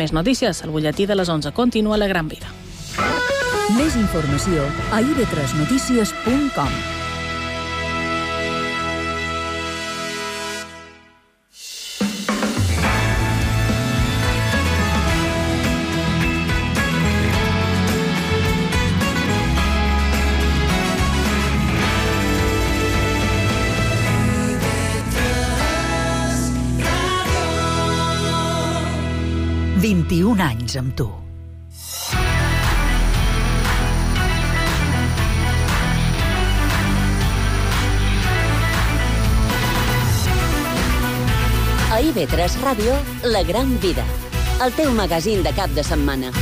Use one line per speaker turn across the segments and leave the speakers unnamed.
Més notícies, el butlletí de les 11 continua La Gran Vida.
Més informació a ib3notícies.com.
– 21 anys amb tu.
A IB3 Ràdio, La Gran Vida, el teu magazín de cap de setmana.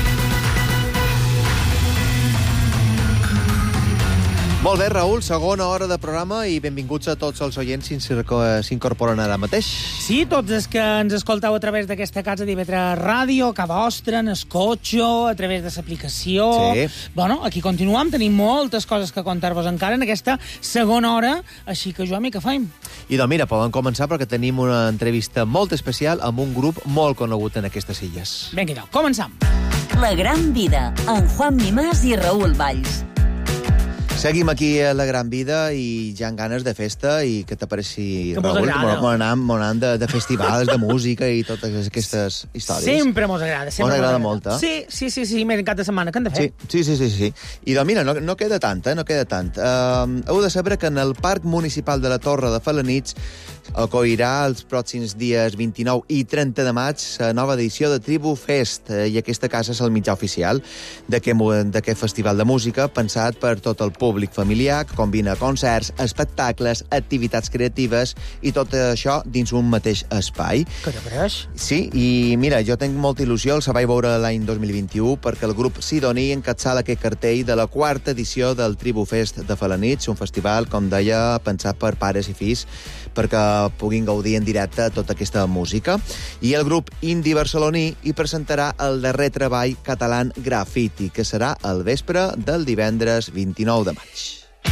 Molt bé, Raül, segona hora de programa i benvinguts a tots els oients que s'incorporen ara mateix.
Sí, tots els que ens escolteu a través d'aquesta casa d'IB3 Ràdio, que vostre, en el cotxe, a través de l'aplicació...
Sí.
Bueno, aquí continuem, tenim moltes coses que contar-vos encara en aquesta segona hora, així que, Joan, què fem?
I doncs mira, podem començar perquè tenim una entrevista molt especial amb un grup molt conegut en aquestes illes.
Vinga, començam.
La Gran Vida, amb Juan Mimàs i Raül Valls.
Seguim aquí a La Gran Vida i ja han ganes de festa i què t'apareix si,
Raül,
m'anam de festivals, de música i totes aquestes històries.
Sempre mos agrada.
Mos agrada molt, eh?
Sí, més en cap de setmana, què hem de fer?
Sí. I doncs mira, no queda tant, no queda tant. Heu de saber que en el Parc Municipal de la Torre de Felanitx acollirà els pròxims dies 29 i 30 de maig la nova edició de Tribu Fest, i aquesta casa és el mitjà oficial d'aquest festival de música pensat per tot el públic familiar, que combina concerts, espectacles, activitats creatives i tot això dins un mateix espai.
Què t'apareix?
Sí, i mira, jo tinc molta il·lusió, els vaig veure l'any 2021 perquè el grup Sidoní encapçala aquest cartell de la quarta edició del Tribu Fest de Felanitx, un festival, com deia, pensat per pares i fills perquè puguin gaudir en directe tota aquesta música. I el grup indie barceloní hi presentarà el darrer treball català Graffiti, que serà al vespre del divendres 29 de maig.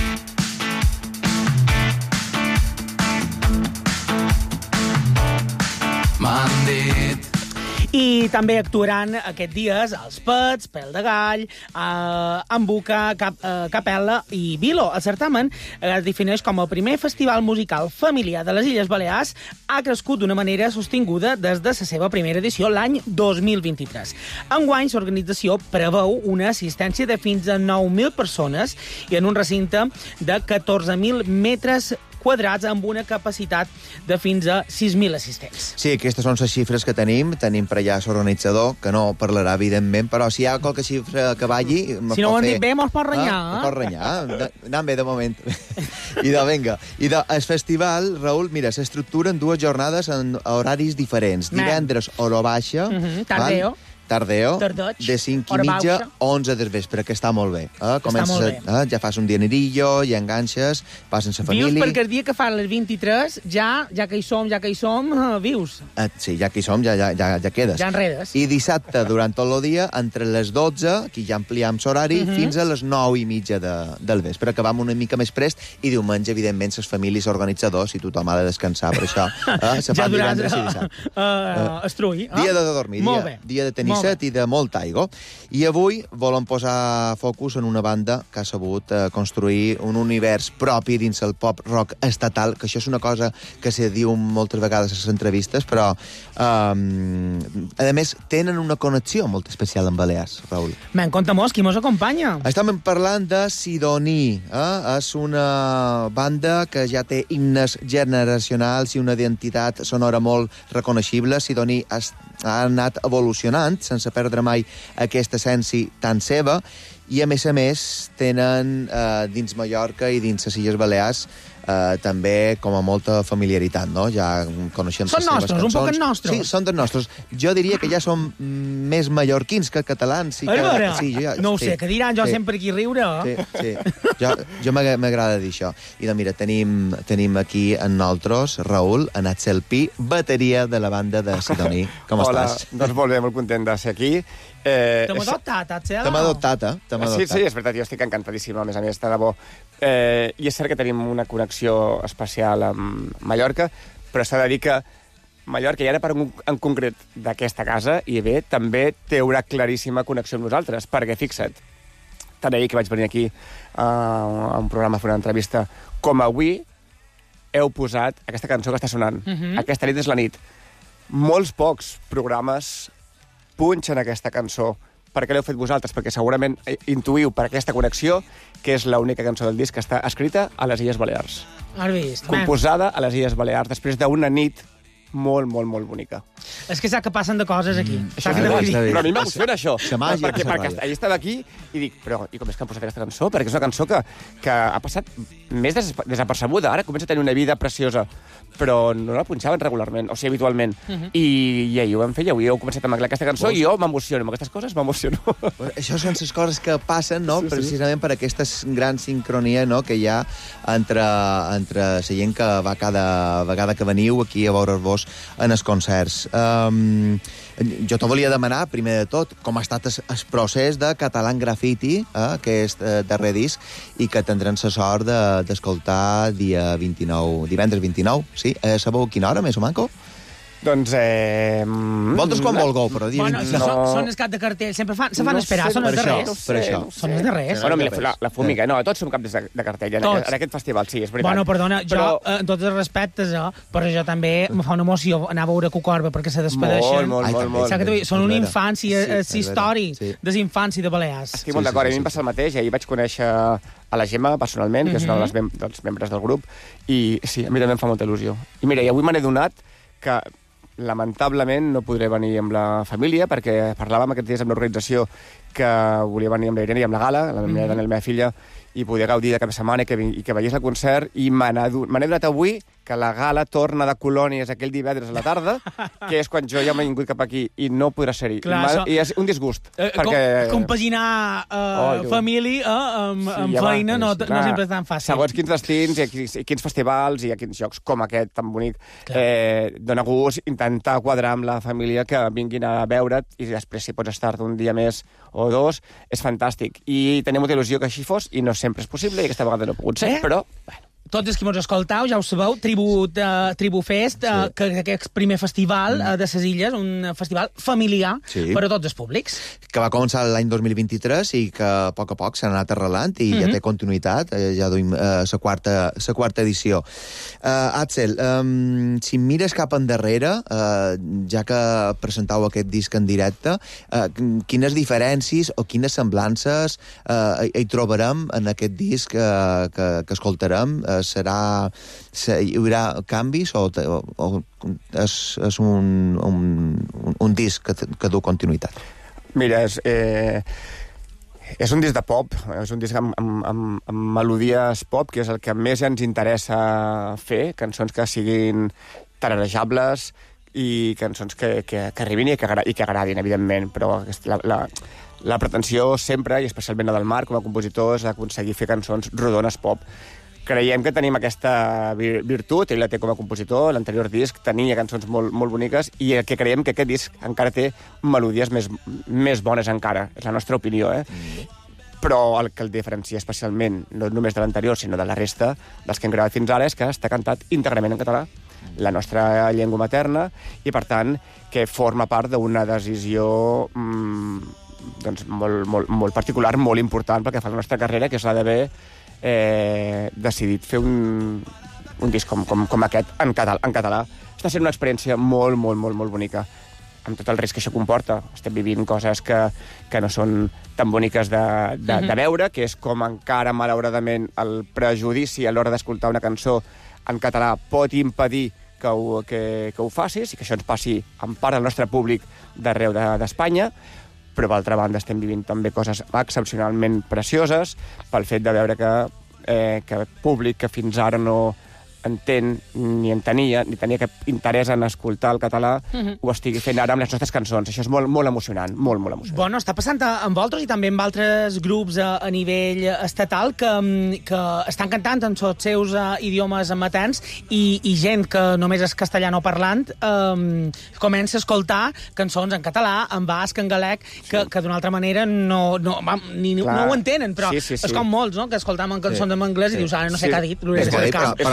M'han dit.
I també actuaran aquests dies els Pets, Pel de Gall, Ambuca, Capella i Vilo. El certamen es defineix com el primer festival musical familiar de les Illes Balears. Ha crescut d'una manera sostinguda des de la seva primera edició l'any 2023. Enguany, l'organització preveu una assistència de fins a 9.000 persones i en un recinte de 14.000 metres quadrats amb una capacitat de fins a 6.000 assistents.
Sí, aquestes són les xifres que tenim. Tenim per allà l'organitzador, que no parlarà, evidentment, però si hi ha qualque xifra que valli...
Si no ho han dit bé, mos pot renyar.
Pot renyar. Anem bé, de moment. I vinga. El festival, Raül, mira, s'estructura en dues jornades en horaris diferents. Divendres, hora baixa. Tardeo, de 5:30 a 11 del vespre, que està molt bé. Comences, ja fas un dinerillo, ja enganxes, passen la família...
Vius perquè el dia que fan les 23, ja que hi som, vius.
Sí, ja que hi som, ja quedes.
Ja enredes.
I dissabte, durant tot el dia, entre les 12, aquí ja ampliem l'horari, fins a les 9:30 del vespre, que vam una mica més prest, i diumenge, evidentment, les famílies organitzadors, i tothom ha de descansar, per això se fan divendres i dissabte.
Estrull.
Dia de dormir, dia de tenir set i de molt aigua. I avui volem posar focus en una banda que ha sabut construir un univers propi dins el pop rock estatal, que això és una cosa que se diu moltes vegades a les entrevistes, però a més tenen una connexió molt especial amb Balears, Raül.
Me'n compta molts, qui mos acompanya?
Estem parlant de Sidoní. És una banda que ja té himnes generacionals i una identitat sonora molt reconeixible. Sidoní ha anat evolucionant sense perdre mai aquesta essència tan seva, i a més tenen dins Mallorca i dins les Illes Balears també com a molta familiaritat, no? Ja coneixem
són nostres, un poc nostres.
Sí, són dels nostres. Jo diria que ja som més mallorquins que catalans.
No ho sé, que diran, jo sempre aquí riure.
Sí. Jo m'agrada dir això. I doncs mira, tenim aquí en nosaltres, Raül, en Axel Pi, bateria de la banda de Sidoní. Com estàs?
Hola, doncs molt bé, molt content de ser aquí.
T'hem adoptat, Axel?
T'hem adoptat.
Sí, és veritat, jo estic encantadíssim, a més, està de bo. I és cert que tenim una connexió especial amb Mallorca, però s'ha de dir que Mallorca, i ara en concret d'aquesta casa, IB també té una claríssima connexió amb nosaltres, perquè fixa't, tant ahir que vaig venir aquí a un programa a fer una entrevista, com avui heu posat aquesta cançó que està sonant. Aquesta nit és la nit. Molts pocs programes punxen aquesta cançó. Per què l'heu fet vosaltres? Perquè segurament intuïu per aquesta connexió que és l'única cançó del disc que està escrita a les Illes Balears.
Has vist?
Composada a les Illes Balears, després d'una nit molt, molt, molt bonica.
És que sap que passen de coses aquí.
Però a mi m'emociona això.
Perquè
ahir estava aquí i dic, però i com és que han posat aquesta cançó? Perquè és una cançó que ha passat més desapercebuda. Ara comença a tenir una vida preciosa, però no la punxaven regularment, o sigui, habitualment. I ahir ho vam fer, i avui heu començat a maglar aquesta cançó, i jo m'emociono. Amb aquestes coses m'emociono.
Això són les coses que passen, no? Precisament per aquesta gran sincronia, no?, que hi ha entre la gent que va cada vegada que veniu aquí a veure's-vos en els concerts. Jo te volia demanar, primer de tot, com ha estat el procés de Catalan Graffiti, que és darrer disc, i que tindrem la sort d'escoltar divendres 29, sí? Sabeu quina hora, més o manco?
Doncs,
Vosaltres quan vulgueu, però...
Bueno, són els cap de cartell, sempre se fan esperar, són els darrers.
Per això.
Són els darrers.
Bueno, la Fúmiga, no, tots som caps de cartell en aquest festival, sí, és veritat.
Bueno, perdona, jo, en tots els respectes, però jo també me fa una emoció anar a veure Cucorba perquè se despedeixen.
Molt.
Són una infància, és història de la infància de Balears.
Estic molt d'acord, a mi em passa el mateix, ahir vaig conèixer a la Gemma, personalment, que és una dels membres del grup, i sí, a mi també em fa molta il·lusió. I mira, i avui me n'he donat que lamentablement no podré venir amb la família perquè parlàvem aquests dies amb l'organització que volia venir amb la Irene i amb la Gala, la meva filla, i poder gaudir de cap de setmana i que veiés el concert, i me n'he donat avui que la Gala torna de colònies aquell divendres a la tarda, que és quan jo ja m'he vingut cap aquí i no podrà ser-hi. I és un disgust.
Compaginar família amb feina no sempre és tan fàcil.
Segons quins destins i quins festivals i a quins llocs com aquest tan bonic, dona gust intentar quadrar amb la família que vinguin a veure't, i després si pots estar un dia més o dos, és fantàstic. I tenia molta il·lusió que així fos, i no sempre és possible, i aquesta vegada no ha pogut ser, però... bueno.
Tots els que ens escoltau, ja ho sabeu, Tribu Fest, que és aquest primer festival de les Illes, un festival familiar per a tots els públics.
Que va començar l'any 2023 i que a poc s'ha anat arrelant i ja té continuïtat, ja duim la quarta edició. Axel, si mires cap endarrere, ja que presentau aquest disc en directe, quines diferències o quines semblances hi trobarem en aquest disc que escoltarem? Hi haurà canvis o és un disc que du continuïtat?
Mira, és un disc de pop, és un disc amb melodies pop, que és el que més ens interessa fer, cançons que siguin tararejables i cançons que arribin i que agradin, evidentment, però la pretensió sempre, i especialment la del Marc com a compositor, és aconseguir fer cançons rodones pop. Creiem que tenim aquesta virtut, ell la té com a compositor, l'anterior disc tenia cançons molt, molt boniques, i que creiem que aquest disc encara té melodies més bones encara, és la nostra opinió, Però el que el diferencia especialment, no només de l'anterior, sinó de la resta dels que hem gravat fins ara, és que està cantat íntegrament en català, la nostra llengua materna, i per tant que forma part d'una decisió doncs, molt particular, molt important pel que fa a la nostra carrera, que és la d'haver decidit fer un disc com aquest en català. Està sent una experiència molt, molt, molt, molt bonica, amb tot el risc que això comporta. Estem vivint coses que no són tan boniques de veure, que és com encara, malauradament, el prejudici a l'hora d'escoltar una cançó en català pot impedir que ho facis, i que això ens passi en part al nostre públic d'arreu d'Espanya, però d'altra banda estem vivint també coses excepcionalment precioses pel fet de veure que públic que fins ara no entén, ni tenia cap interès en escoltar el català, ho estigui fent ara amb les nostres cançons. Això és molt, molt emocionant, molt, molt emocionant.
Bueno, està passant amb vosaltres i també amb altres grups a nivell estatal que estan cantant en els seus idiomes materns, i gent que només és castellano parlant comença a escoltar cançons en català, en basc, en galec, que d'una altra manera no ho entenen, però és com molts, no?, que escoltam cançons en anglès i dius, ara no sé què ha dit.
Per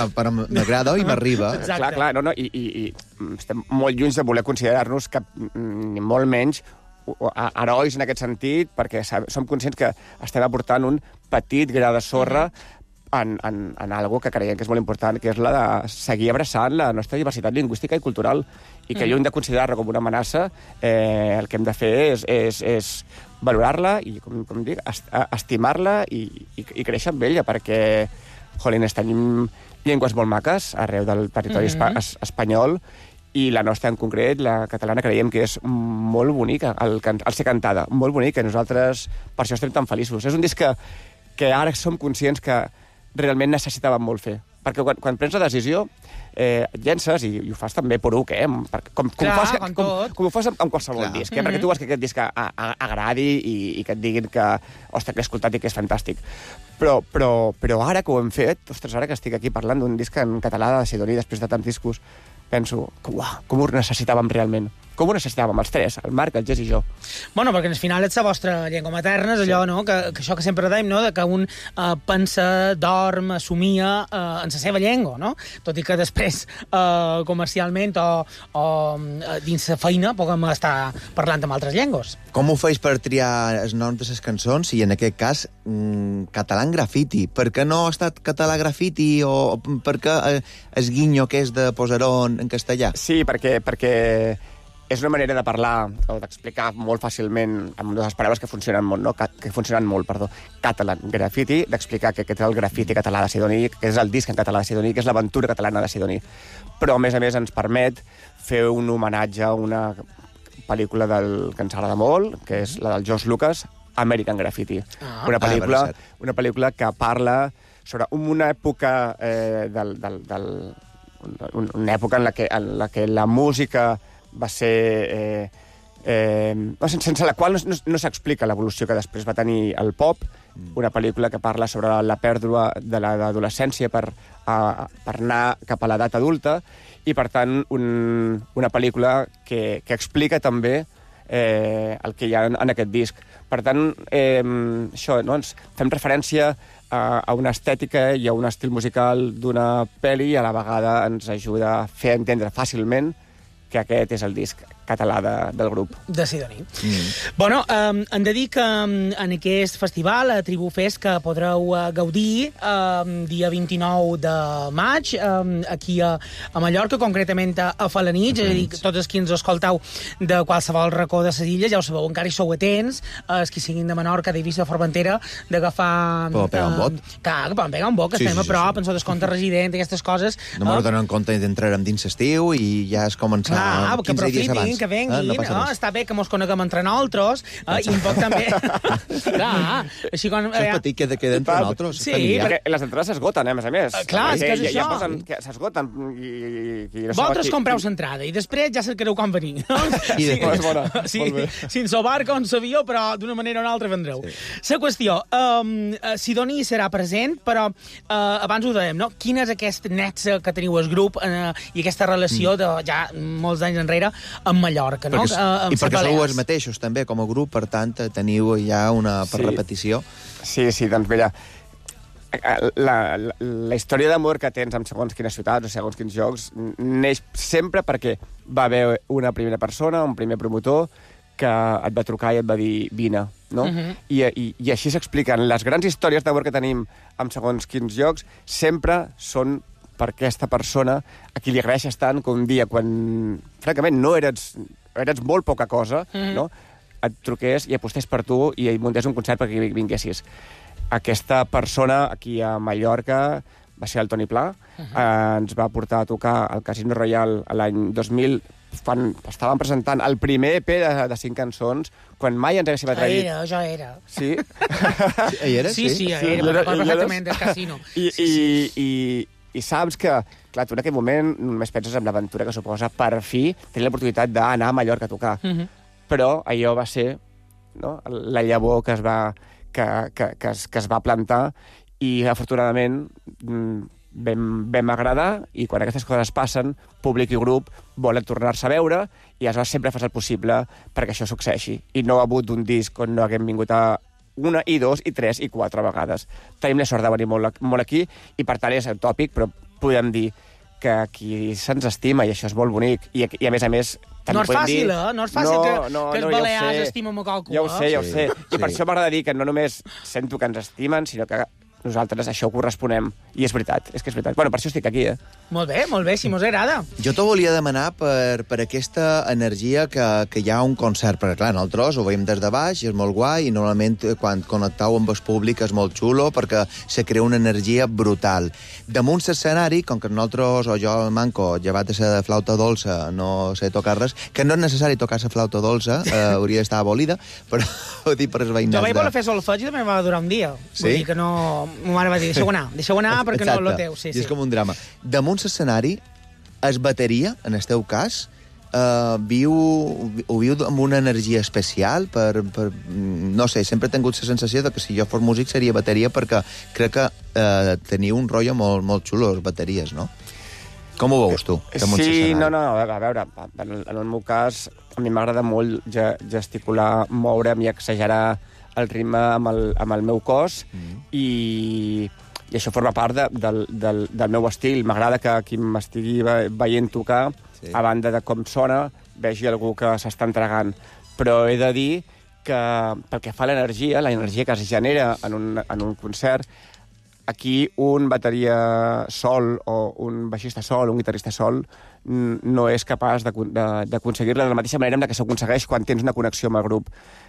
m'agrada i m'arriba.
Clar, no, i estem molt lluny de voler considerar-nos ni molt menys herois en aquest sentit, perquè som conscients que estem aportant un petit gra de sorra en algo que creiem que és molt important, que és la de seguir abraçant la nostra diversitat lingüística i cultural, i que lluny de considerar-la com una amenaça, el que hem de fer és valorar-la i, com dic, estimar-la i créixer amb ella, perquè, jolines, tenim llengües molt maques arreu del territori espanyol, i la nostra en concret, la catalana, creiem que és molt bonica, al ser cantada, molt bonica, i nosaltres per això estem tan feliços. És un disc que ara som conscients que realment necessitàvem molt fer. Perquè quan prens la decisió, et llences, i ho fas també poruc, com ho fas amb qualsevol disc, perquè tu vols que aquest disc agradi i que et diguin que, ostres, que l'he escoltat i que és fantàstic. Però ara que ho hem fet, ostres, ara que estic aquí parlant d'un disc en català de Sidoní després de tants discos, penso, com ho necessitàvem realment. Com ho necessitàvem, els tres, el Marc, el Gés i jo.
Bueno, perquè al final és la vostra llengua materna, és allò, no?, que això que sempre dèiem, no?, que un pensa, dorm, somia en la seva llengua, no? Tot i que després, comercialment o dins la feina, puguem estar parlant amb altres llengües.
Com ho feis per triar els noms de les cançons i, en aquest cas, català en grafiti? Per què no ha estat català grafiti o per què el guinyo que és de posar-ho en castellà?
Sí, perquè és una manera de parlar o d'explicar molt fàcilment amb dues paraules que funcionen molt, no? Que funcionen molt, perdó. Català grafiti, d'explicar que aquest és el grafiti català de Sidoní, que és el disc en català de Sidoní, que és l'aventura catalana de Sidoní. Però, a més, ens permet fer un homenatge a una pel·lícula que ens agrada molt, que és la del George Lucas, American Graffiti. Una pel·lícula que parla sobre una època una època en la que la música va ser... sense la qual no s'explica l'evolució que després va tenir el pop, una pel·lícula que parla sobre la pèrdua de l'adolescència per anar cap a l'edat adulta, i, per tant, una pel·lícula que explica també el que hi ha en aquest disc. Per tant, això, no? Ens fem referència a una estètica i a un estil musical d'una pel·li, i a la vegada ens ajuda a fer entendre fàcilment que aquest és el disc català del grup.
De Sidoní. Bueno, hem de dir que en aquest festival, a Tribu Fest, que podreu gaudir dia 29 de maig, aquí a Mallorca, concretament a Felanitx, és a dir, tots els que ens escolteu de qualsevol racó de les illes, ja ho sabeu, encara hi sou atents, els que siguin de Menorca, d'Eivissa, de Formentera, d'agafar...
Poden pegar un vot.
Clar, que poden pegar un vot, que estem a prop, en el descompte resident, aquestes coses.
No m'ho donen en compte d'entrarem dins l'estiu i ja és començar 15 dies abans.
Que venguin, està bé que mos coneguem entre nosaltres, i un poc també... Clar, així quan...
Això és petit, queda entre nosaltres.
Sí,
perquè les entrades s'esgoten, a més a més.
Clar, és que és això.
Ja s'esgoten.
Vosaltres compreu l'entrada i després ja cercareu com venir.
I després,
si ens barca o en l'avió, però d'una manera o una altra vendreu. La qüestió, Sidoní serà present, però abans ho dèiem, no? Quin és aquest nexe que teniu al grup i aquesta relació de ja molts anys enrere amb Mallorca, no?
I perquè sou els mateixos, també, com a grup, per tant, teniu ja una per repetició.
Sí, doncs mira, la història d'amor que tens amb segons quines ciutats o segons quins jocs neix sempre perquè va haver una primera persona, un primer promotor, que et va trucar i et va dir vine, no? I així s'expliquen. Les grans històries d'amor que tenim amb segons quins jocs sempre són per aquesta persona a qui li agraeixes tant que un dia, quan, francament, no eres molt poca cosa, no? Et truqués i apostés per tu i muntés un concert perquè vinguessis. Aquesta persona, aquí a Mallorca, va ser el Toni Pla. Ens va portar a tocar al Casino Royal l'any 2000, quan estàvem presentant el primer EP de 5 cançons, quan mai ens haguéssim atrevit...
Jo era.
Sí?
Hi eres?
Sí, era, recordo perfectament del Casino.
I saps que, clar, tu en aquell moment només penses en l'aventura que suposa per fi tenir l'oportunitat d'anar a Mallorca a tocar. Però allò va ser, no?, la llavor que es va plantar, i afortunadament vam agradar, i quan aquestes coses passen, públic i grup volen tornar-se a veure, i aleshores sempre fas el possible perquè això succeeixi. I no ha hagut un disc on no haguem vingut a una, i 2, i 3, i 4 vegades. Tenim la sort de venir molt aquí, i per tant és utòpic, però podem dir que aquí se'ns estima, i això és molt bonic, i a més,
no és fàcil, No és fàcil que els balears estimen a qualcú,
Ja ho sé. I per això m'agrada dir que no només sento que ens estimen, sinó que nosaltres això ho corresponem. I és veritat, és veritat. Bueno, per això estic aquí,
Molt bé, si mos agrada.
Jo t'ho volia demanar per aquesta energia que hi ha a un concert, perquè clar, nosaltres ho veiem des de baix, és molt guai, i normalment quan connectau amb el públic és molt xulo, perquè se crea una energia brutal. Damunt l'escenari, com que nosaltres, o jo, manco, llevat de ser de flauta dolça, no sé tocar res, que no és necessari tocar la flauta dolça, hauria d'estar abolida, però ho dic per els veïnats.
Jo vaig voler fer solfeig i també va durar un dia.
Sí?
Vull dir que no... Ma mare va dir, deixeu anar perquè
Exacte.
no lo teu. Sí.
I és com un drama. Damunt l'escenari, es bateria, en el teu cas, ho viu amb una energia especial no sé, sempre he tingut la sensació de que si jo fos músic seria bateria, perquè crec que teniu un rotllo molt, molt xulo, les bateries, no? Com ho veus tu?
Sí, no, a veure, en el meu cas, a mi m'agrada molt gesticular, moure'm i exagerar el ritme amb el meu cos, i això forma part del meu estil. M'agrada que qui m'estigui veient tocar, a banda de com sona, vegi algú que s'està entregant. Però he de dir que, pel que fa a l'energia que es genera en un concert, aquí un bateria sol o un baixista sol, un guitarrista sol, no és capaç d'aconseguir-la de la mateixa manera en què s'aconsegueix quan tens una connexió amb el grup.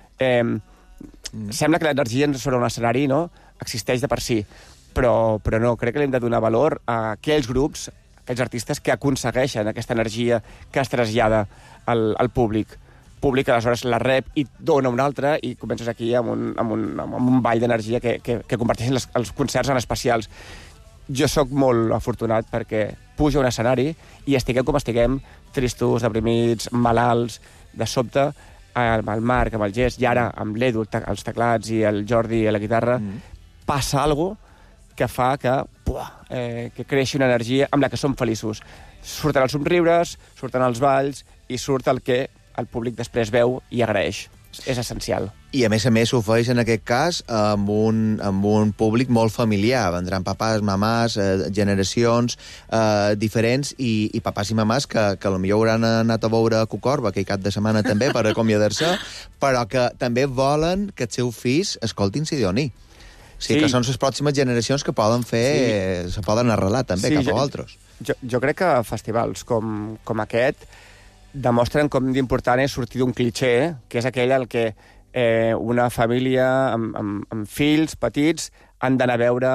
Sembla que l'energia sobre un escenari existeix de per si, però no, crec que li hem de donar valor a aquells grups, aquells artistes que aconsegueixen aquesta energia que es trasllada al públic. Públic, aleshores, la rep i dona una altra, i comences aquí amb un ball d'energia que converteixen els concerts en especials. Jo sóc molt afortunat perquè pujo a un escenari i estiguem com estiguem, tristos, deprimits, malalts, de sobte, amb el Marc, amb el Gest, i ara amb l'Edu, els teclats, i el Jordi a la guitarra, passa alguna cosa que fa que creixi una energia amb la que som feliços. Surten els somriures, surten els balls, i surt el que el públic després veu i agraeix. És essencial.
I a més ho feix en aquest cas amb un públic molt familiar. Vendran papàs, mamàs, generacions diferents, i papàs i mamàs que potser hauran anat a veure a Cucorba aquell cap de setmana també per acomiadar-se, però que també volen que els seus fills escoltin Sidoní. O sigui, que són les pròximes generacions que poden fer... se poden arrelar també cap a altres.
Jo crec que festivals com aquest demostren com d'important és sortir d'un clitxé, que és aquell al que una família amb fills petits han d'anar a veure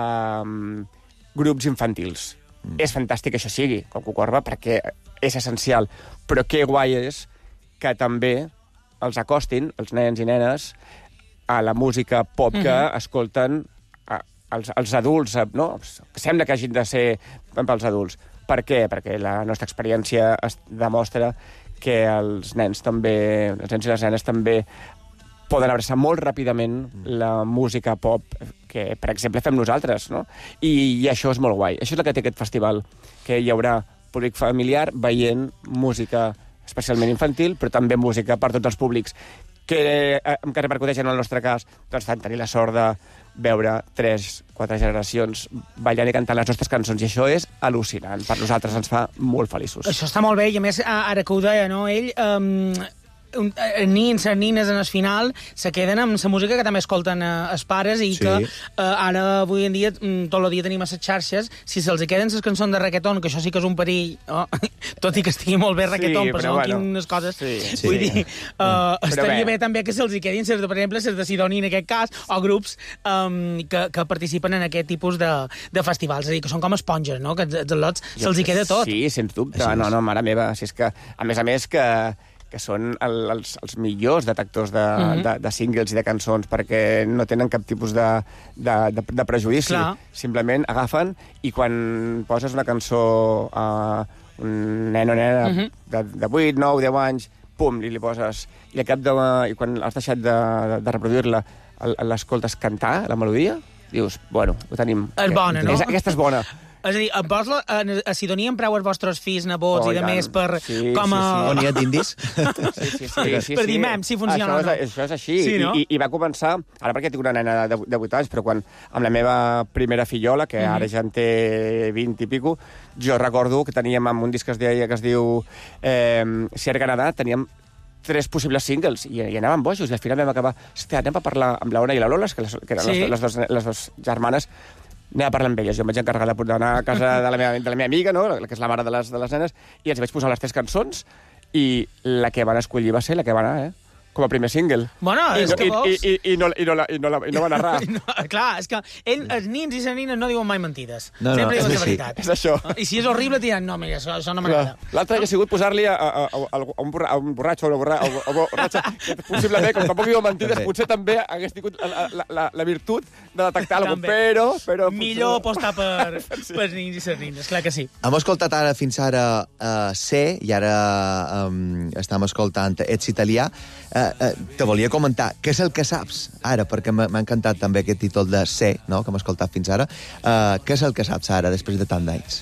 grups infantils. És fantàstic que això sigui, com Cucorba, perquè és essencial. Però que guai és que també els acostin, els nens i nenes, a la música pop que escolten els adults, no? Sembla que hagin de ser pels adults. Per què? Perquè la nostra experiència demostra que els nens i les nenes també poden abraçar molt ràpidament la música pop que, per exemple, fem nosaltres, no? I això és molt guai. Això és el que té aquest festival, que hi haurà públic familiar veient música especialment infantil, però també música per tots els públics, que repercuteix en el nostre cas, doncs, tenir la sort de veure 3-4 generacions ballant i cantant les nostres cançons, i això és al·lucinant. Per nosaltres ens fa molt feliços.
Això està molt bé, i a més, ara que ho deia, no, ell... nins, nines en el final se queden amb la música que també escolten els pares, i que ara avui en dia tot el dia tenim a les xarxes, si se'ls queden les cançons de reggaeton, que això sí que és un perill, tot i que estigui molt bé reggaeton, però quines coses, vull dir, estaria bé també que se'ls quedin, per exemple, les de Sidoní en aquest cas, o grups que participen en aquest tipus de festivals, és a dir, que són com esponges, no? Que els lots se'ls queda tot.
Sí, sens dubte, no, mare meva, si és que, a més que són els millors detectors de singles i de cançons, perquè no tenen cap tipus de prejudici. Simplement agafen, i quan poses una cançó a un nen o nena de 8, 9, 10 anys, pum, li poses, i quan has deixat de reproduir-la, l'escoltes cantar, la melodia, dius, bueno, ho tenim.
És bona, no?
Aquesta és bona.
És a dir, a Sidonia empreu els vostres fills, nebots i de més per... com a...
O n'hi ha d'indis?
Sí. Per dir, mem, si funciona o no.
Això és així.
Sí, no?
I va començar, ara perquè tinc una nena de 8 anys, però quan amb la meva primera fillola, que ara ja en té 20 i pico, jo recordo que teníem amb un disc que es diu Ser Canadà, teníem 3 possibles singles, i anàvem bojos, i al final vam acabar... Hòstia, anem a parlar amb la Ona i la Lola, que eren les dues germanes, anem a parlar amb elles. Jo em vaig encarregar d'anar a casa de la meva amiga, no? Que és la mare de les nenes, i els vaig posar les 3 cançons, i la que van escollir va ser la que va anar, com a primer single.
Bueno, és que vols...
I no va narrar.
Clar, és que els nins i les nines no diuen mai mentides.
No,
sempre diuen la
sí.
veritat.
És això.
I si és horrible, diran, no, mira, això no m'agrada.
L'altre ha sigut posar-li a un borratxo o una borratxa, que possiblement, com tampoc diuen mentides, potser també hagués tingut la virtut de detectar alguna cosa, però...
Millor apostar per nins i les nines, clar que sí.
Hem escoltat ara fins ara C, i ara estem escoltant Ets italià. Te volia comentar, què és el que saps ara? Perquè m'ha encantat també aquest títol de C, no?, que hem escoltat fins ara. Què és el que saps ara, després de tant d'anys?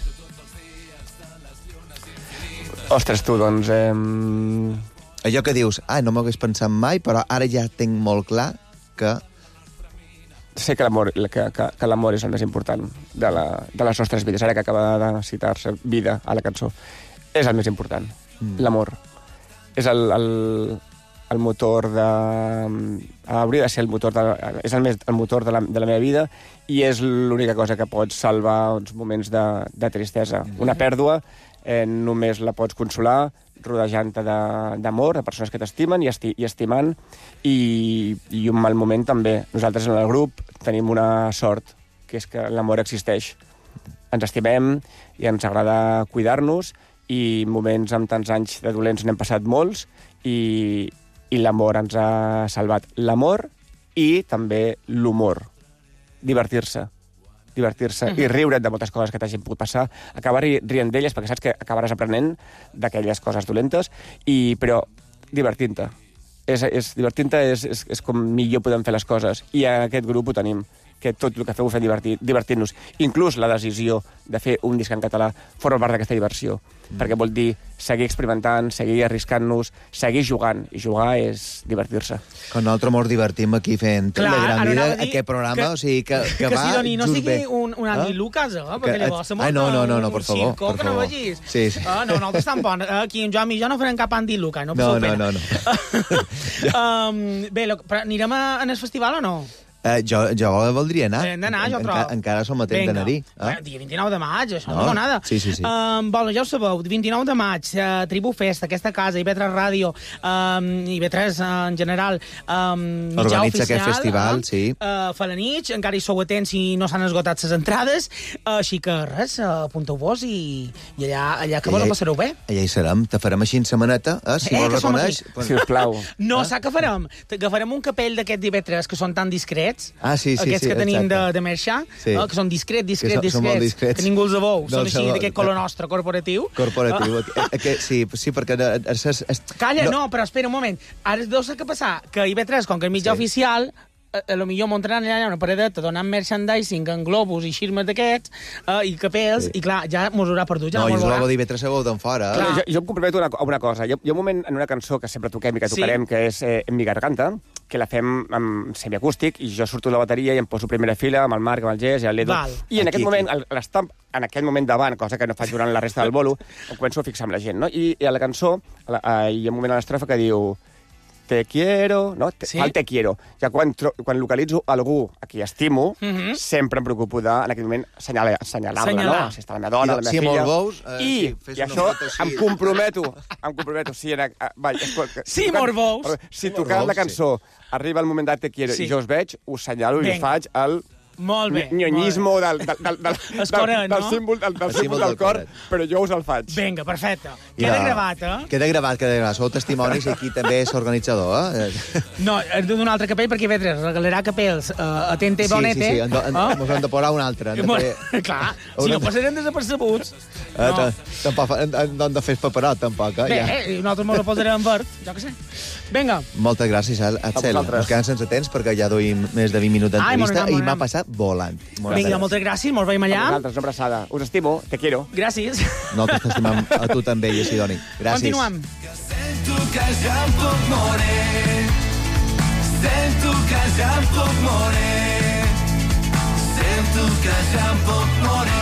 Ostres, tu, doncs...
Allò que dius, no m'ho hagués pensat mai, però ara ja tinc molt clar que...
Sé que l'amor és el més important de les nostres vides. Ara que acaba de citar-se vida a la cançó. És el més important, l'amor. És el motor de... hauria de ser el motor és el motor de la meva vida, i és l'única cosa que pot salvar uns moments de tristesa. Una pèrdua només la pots consolar rodejant-te d'amor, de persones que t'estimen i estimant, i un mal moment també. Nosaltres en el grup tenim una sort, que és que l'amor existeix. Ens estimem i ens agrada cuidar-nos, i moments amb tants anys de dolents n'hem passat molts, i l'amor ens ha salvat. L'amor i també l'humor. Divertir-se i riure't de moltes coses que t'hagin pogut passar, acabar rient d'elles perquè saps que acabaràs aprenent d'aquelles coses dolentes, però divertint-te. Divertint-te és com millor podem fer les coses, i en aquest grup ho tenim, que tot el que feu ho fem divertint-nos. Inclús la decisió de fer un disc en català forma part d'aquesta diversió, perquè vol dir seguir experimentant, seguir arriscant-nos, seguir jugant, i jugar és divertir-se.
Que nosaltres ens divertim aquí fent La Gran Vida, aquest programa, o sigui, que va just bé. Que
Sidoni no sigui un Andy Lucas, perquè llavors se munta
no, per favor.
circo que no vegis.
Sí.
No, nosaltres estem bons. Aquí en Joan i jo no farem cap Andy Lucas, no passeu pena. Bé, però anirem al festival o no?
Jo voldria anar.
Hem d'anar, jo trobo.
Encara som a temps d'anar-hi.
Dia 29 de maig, això no diu nada.
Sí.
Bueno, ja ho sabeu, 29 de maig, Tribu Fest, aquesta casa, IB3 Ràdio, IB3 en general, mitjà
organitza
oficial.
Aquest festival, sí.
Falanich, encara hi sou atents si no s'han esgotat les entrades, així que res, apunteu-vos i allà que vos ho passareu bé.
Allà hi serem, te farem així en setmaneta, si no reconeix.
Si us plau.
No, saps què farem? Agafarem un capell d'aquests IB3 que són tan discrets,
sí,
aquests que tenim de Merxà, que són discrets, que ningú els veu, són així d'aquest color nostre, corporatiu. Sí, perquè... Calla, no, però espera un moment. Ara deu ser què passar, que IB3, com que és mitjà oficial, a lo millor muntaran allà una paredeta donant merchandising en globus i xirmes d'aquests i capells, i clar, ja mos haurà perdut.
No, i el logo d'IB3 segur d'en fora.
Jo em comprometo a una cosa. Hi ha un moment en una cançó que sempre toquem i que tocarem, que és En mi garganta, que la fem amb semiacústic, i jo surto de la bateria i em poso primera fila amb el Marc, amb el Gés i el Ledo. I en aquest moment, en aquell moment davant, cosa que no faig durant la resta del bolo, em començo a fixar amb la gent, no? I a la cançó hi ha un moment a l'estrofa que diu te quiero, no? El te quiero. Ja quan localitzo algú a qui estimo, sempre em preocupo de, en aquell moment, assenyalar-la, no? Si està la meva dona, la meva filla...
Morbous,
I això em comprometo. Si tocant la cançó arriba el moment de te quiero i jo us veig, us senyalo i us faig el...
Molt bé.
Nyonyismo del símbol del cor, però jo us el faig.
Vinga, perfecte. Queda gravat,
Queda gravat. Sou testimonis i aquí també és organitzador,
No, és d'un altre capell, perquè IB3 regalarà capells a Tente i Bonete.
Sí, ens hem de posar un altre.
Clar, si no passarem desapercebuts.
Tampoc hem de fer paperot, tampoc.
Bé, nosaltres ens ho posarem en verd, jo què sé. Vinga.
Moltes gràcies, Axel. Ens quedem sense temps perquè ja duim més de 20 minuts d'entrevista i m'ha passat volant.
Vinga, moltes gràcies, mos veiem allà.
A vosaltres, una abraçada. Us estimo, te quiero.
Gràcies.
Nosaltres t'estimem a tu també, Sidoni. Gràcies.
Continuem.
Sento que ja em puc morir. Sento que ja em puc morir. Sento que ja em puc morir.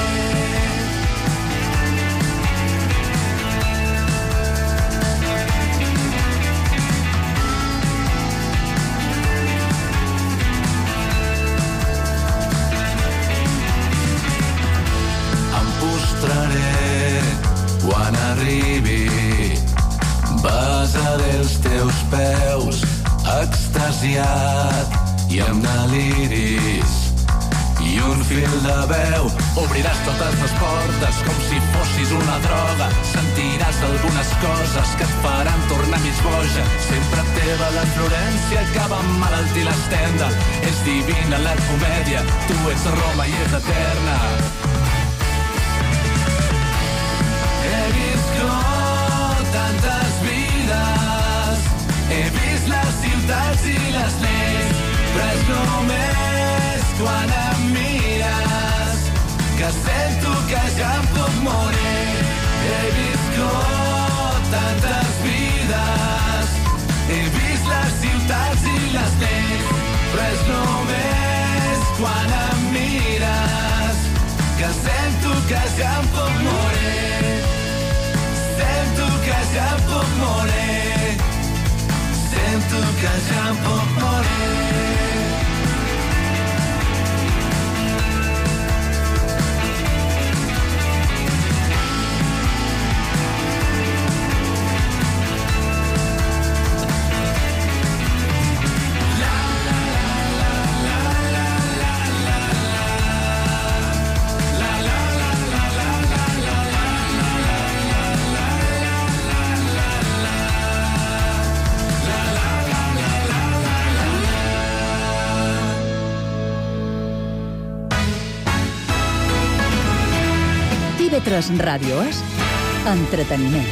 Quan arribi, besaré els teus peus, extasiat i amb deliris. I un fil de veu, obriràs totes les portes com si fossis una droga. Sentiràs algunes coses que et faran tornar mig boja. Sempre teva la Florència, acaba amb malaltir l'Stendhal. És divina la comèdia, tu ets Roma i és eterna. He viscut tantes vides, he vist les ciutats i les lleis, però és només quan em mires que sento que ja em puc morir. He viscut tantes vides, he vist les ciutats i les lleis, però és només quan em mires que sento que ja em puc morir. Sento que ja em puc morir. Sento que ja em puc morir.
TV3 Ràdio és entreteniment.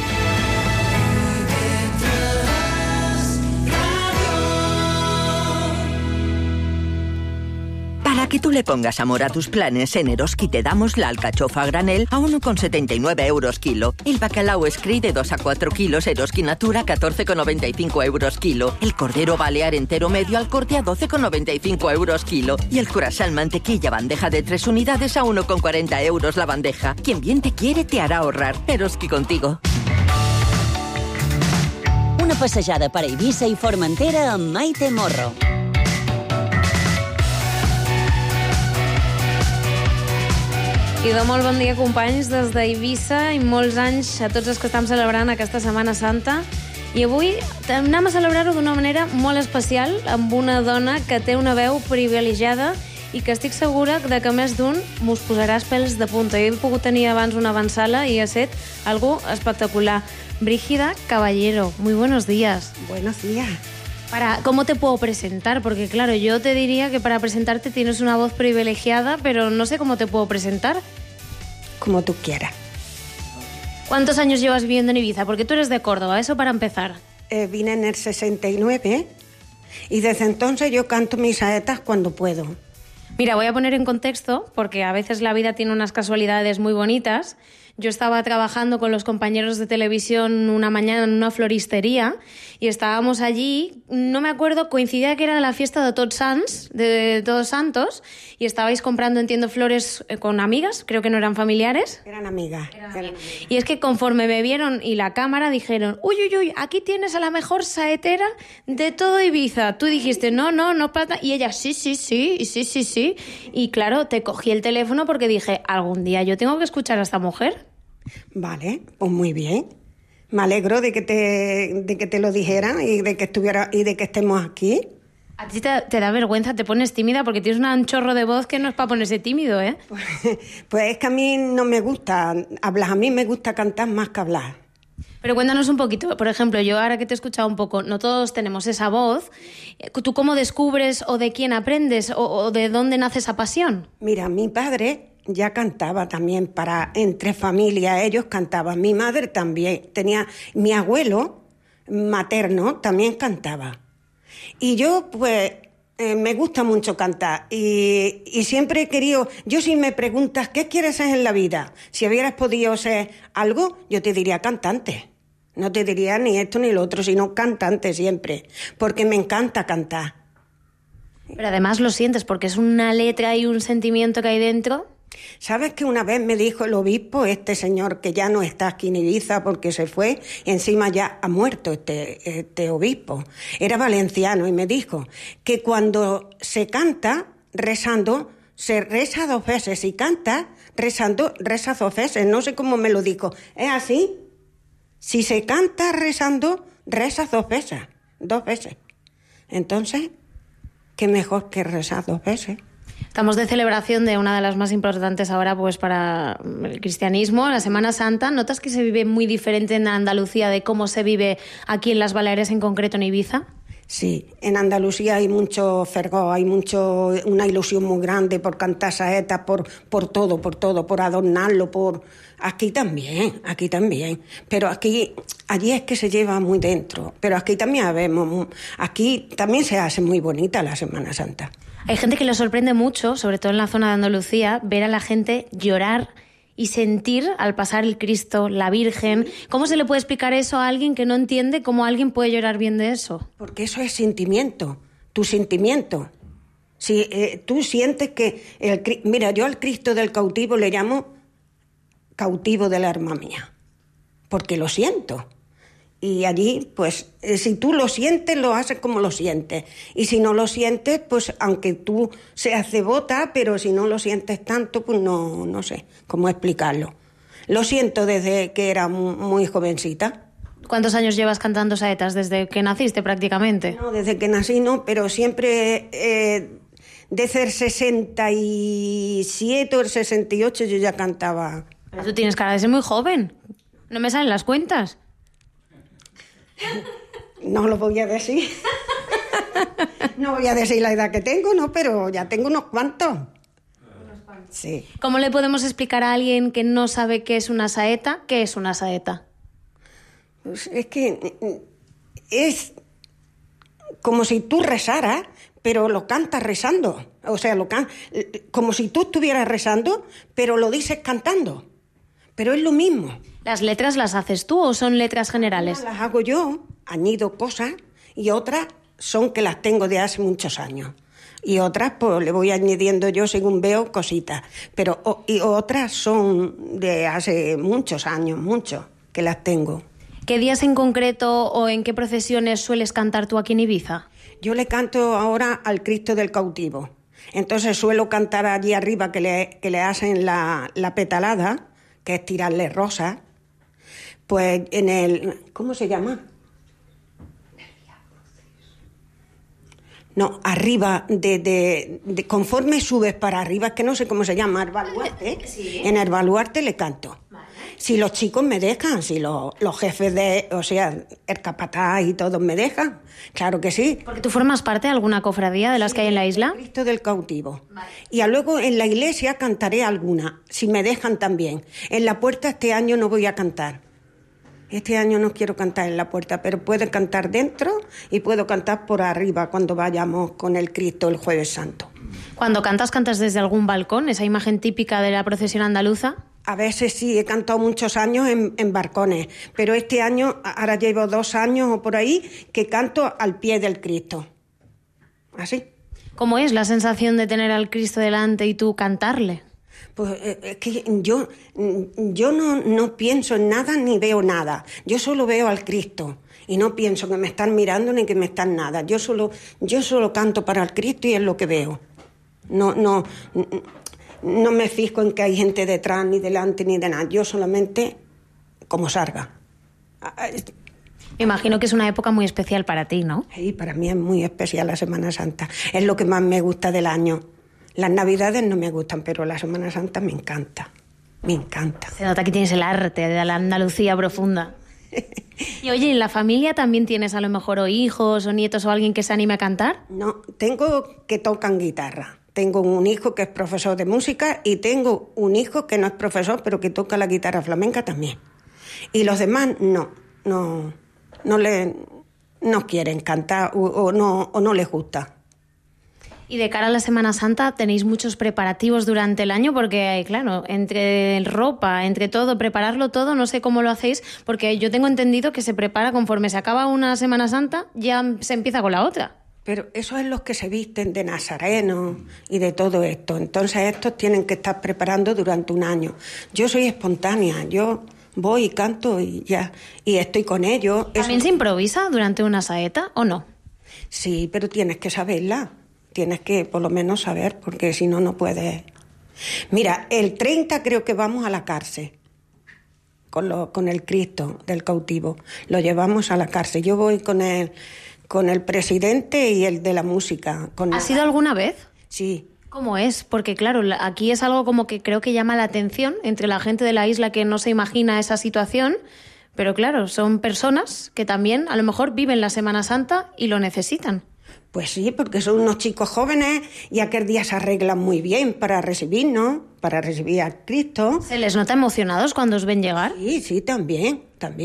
Para que tú le pongas amor a tus planes, en Eroski te damos la alcachofa a granel a 1,79 euros kilo. El bacalao Scri de 2 a 4 kilos Eroski Natura 14,95 euros kilo. El cordero balear entero medio al corte a 12,95 euros kilo. Y el croissant mantequilla bandeja de 3 unidades a 1,40 euros la bandeja. Quien bien te quiere te hará ahorrar. Eroski contigo.
Una passejada per Eivissa i Formentera amb Maite Morro.
I de molt bon dia, companys, des d'Eivissa i molts anys a tots els que estem celebrant aquesta Setmana Santa. I avui anem a celebrar-ho d'una manera molt especial amb una dona que té una veu privilegiada i que estic segura de que més d'un mos posarà els pèls de punta. Jo he pogut tenir abans una avançala i ha set algo espectacular. Brígida Caballero, muy buenos días.
Buenos días.
¿Cómo te puedo presentar? Porque claro, yo te diría que para presentarte tienes una voz privilegiada, pero no sé cómo te puedo presentar.
Como tú quieras.
¿Cuántos años llevas viviendo en Ibiza? Porque tú eres de Córdoba, eso para empezar.
Vine en el 69 y desde entonces yo canto mis saetas cuando puedo.
Mira, voy a poner en contexto, porque a veces la vida tiene unas casualidades muy bonitas. Yo estaba trabajando con los compañeros de televisión una mañana en una floristería y estábamos allí, no me acuerdo, coincidía que era la fiesta de Tots Sants, de Todos Santos, y estabais comprando, entiendo, flores con amigas, creo que no eran familiares.
Eran amigas.
Y es que conforme me vieron y la cámara dijeron, uy, aquí tienes a la mejor saetera de todo Ibiza. Tú dijiste, no, plata. Y ella, sí. Y claro, te cogí el teléfono porque dije, algún día yo tengo que escuchar a esta mujer.
Vale, pues muy bien. Me alegro de que te lo dijeran y de que estemos aquí.
A ti te da vergüenza, te pones tímida porque tienes un chorro de voz que no es para ponerse tímido, ¿eh?
Pues es que a mí no me gusta hablar, a mí me gusta cantar más que hablar.
Pero cuéntanos un poquito, por ejemplo, yo ahora que te he escuchado un poco, no todos tenemos esa voz. ¿Tú cómo descubres o de quién aprendes o de dónde nace esa pasión?
Mira, mi padre ya cantaba también entre familias, ellos cantaban. Mi madre también, mi abuelo materno también cantaba. Y yo, pues, me gusta mucho cantar y siempre he querido... Yo, si me preguntas qué quieres ser en la vida, si hubieras podido ser algo, yo te diría cantante. No te diría ni esto ni lo otro, sino cantante siempre, porque me encanta cantar.
Pero además lo sientes, porque es una letra y un sentimiento que hay dentro.
¿Sabes que una vez me dijo el obispo, este señor que ya no está aquí en Ibiza porque se fue, y encima ya ha muerto este obispo? Era valenciano y me dijo que cuando se canta rezando, se reza 2 veces. Si canta rezando, reza 2 veces. No sé cómo me lo dijo. ¿Es así? Si se canta rezando, reza 2 veces. 2 veces. Entonces, ¿qué mejor que rezar 2 veces?
Estamos de celebración de una de las más importantes ahora pues para el cristianismo, la Semana Santa. ¿Notas que se vive muy diferente en Andalucía de cómo se vive aquí en las Baleares, en concreto en Ibiza?
Sí, en Andalucía hay mucho fervor, hay una ilusión muy grande por cantar saetas, por todo, por adornarlo, Aquí también, pero allí es que se lleva muy dentro, pero aquí también se hace muy bonita la Semana Santa.
Hay gente que le sorprende mucho, sobre todo en la zona de Andalucía, ver a la gente llorar y sentir al pasar el Cristo, la Virgen. ¿Cómo se le puede explicar eso a alguien que no entiende cómo alguien puede llorar bien de eso?
Porque eso es sentimiento, tu sentimiento. Si tú sientes que... Mira, yo al Cristo del cautivo le llamo cautivo del alma mía, porque lo siento. Y allí, pues, si tú lo sientes, lo haces como lo sientes. Y si no lo sientes, pues, aunque tú seas devota, pero si no lo sientes tanto, pues no sé cómo explicarlo. Lo siento desde que era muy jovencita.
¿Cuántos años llevas cantando saetas? ¿Desde que naciste prácticamente?
No, desde que nací no, pero siempre... desde el 67 o el 68 yo ya cantaba.
Pero tú tienes cara de ser muy joven. No me salen las cuentas.
No lo voy a decir. No voy a decir la edad que tengo, no, pero ya tengo unos cuantos. Sí.
¿Cómo le podemos explicar a alguien que no sabe qué es una saeta? ¿Qué es una saeta?
Pues es que es como si tú rezaras, pero lo cantas rezando. O sea, como si tú estuvieras rezando, pero lo dices cantando. Pero es lo mismo.
¿Las letras las haces tú o son letras generales?
Las hago yo, añado cosas, y otras son que las tengo de hace muchos años. Y otras, pues, le voy añadiendo yo según veo cositas. Y otras son de hace muchos años, que las tengo.
¿Qué días en concreto o en qué procesiones sueles cantar tú aquí en Ibiza?
Yo le canto ahora al Cristo del cautivo. Entonces suelo cantar allí arriba que le hacen la petalada, que es tirarle rosas. Pues en el... ¿Cómo se llama? No, arriba, conforme subes para arriba, es que no sé cómo se llama, el baluarte. Sí. En el baluarte le canto. Vale. Si los chicos me dejan, si los jefes o sea, el capataz y todos me dejan, claro que sí.
¿Porque tú formas parte de alguna cofradía de las que hay en la isla?
Cristo del cautivo. Vale. Y luego en la iglesia cantaré alguna, si me dejan también. En la puerta este año no voy a cantar. Este año no quiero cantar en la puerta, pero puedo cantar dentro y puedo cantar por arriba cuando vayamos con el Cristo el Jueves Santo.
Cuando cantas desde algún balcón, esa imagen típica de la procesión andaluza.
A veces sí, he cantado muchos años en balcones, pero este año, ahora llevo 2 años o por ahí, que canto al pie del Cristo. Así.
¿Cómo es la sensación de tener al Cristo delante y tú cantarle?
Pues es que yo no pienso en nada ni veo nada. Yo solo veo al Cristo y no pienso que me están mirando ni que me están nada. Yo solo canto para el Cristo y es lo que veo. No me fijo en que hay gente detrás, ni delante, ni de nada. Yo solamente como salga.
Me imagino que es una época muy especial para ti, ¿no?
Sí, para mí es muy especial la Semana Santa. Es lo que más me gusta del año. Las Navidades no me gustan, pero la Semana Santa me encanta. Me encanta.
Se nota que tienes el arte de la Andalucía profunda. Y oye, ¿en la familia también tienes a lo mejor o hijos o nietos o alguien que se anime a cantar?
No, tengo que tocan guitarra. Tengo un hijo que es profesor de música y tengo un hijo que no es profesor, pero que toca la guitarra flamenca también. Y los demás no quieren cantar o no les gusta.
Y de cara a la Semana Santa, ¿tenéis muchos preparativos durante el año? Porque, claro, entre ropa, entre todo, prepararlo todo, no sé cómo lo hacéis, porque yo tengo entendido que se prepara conforme se acaba una Semana Santa, ya se empieza con la otra.
Pero eso es los que se visten de nazareno y de todo esto. Entonces estos tienen que estar preparando durante un año. Yo soy espontánea, yo voy y canto y ya, y estoy con ellos.
¿También se improvisa durante una saeta o no?
Sí, pero tienes que saberla. Tienes que por lo menos saber, porque si no, no puedes. Mira, el 30 creo que vamos a la cárcel con el Cristo del cautivo. Lo llevamos a la cárcel. Yo voy con el presidente y el de la música.
¿Has ido alguna vez?
Sí.
¿Cómo es? Porque claro, aquí es algo como que creo que llama la atención entre la gente de la isla que no se imagina esa situación, pero claro, son personas que también a lo mejor viven la Semana Santa y lo necesitan.
Pues sí, porque son unos chicos jóvenes y aquel día se arreglan muy bien para recibirnos, para recibir a Cristo.
¿Se les nota emocionados cuando os ven llegar?
Sí, también.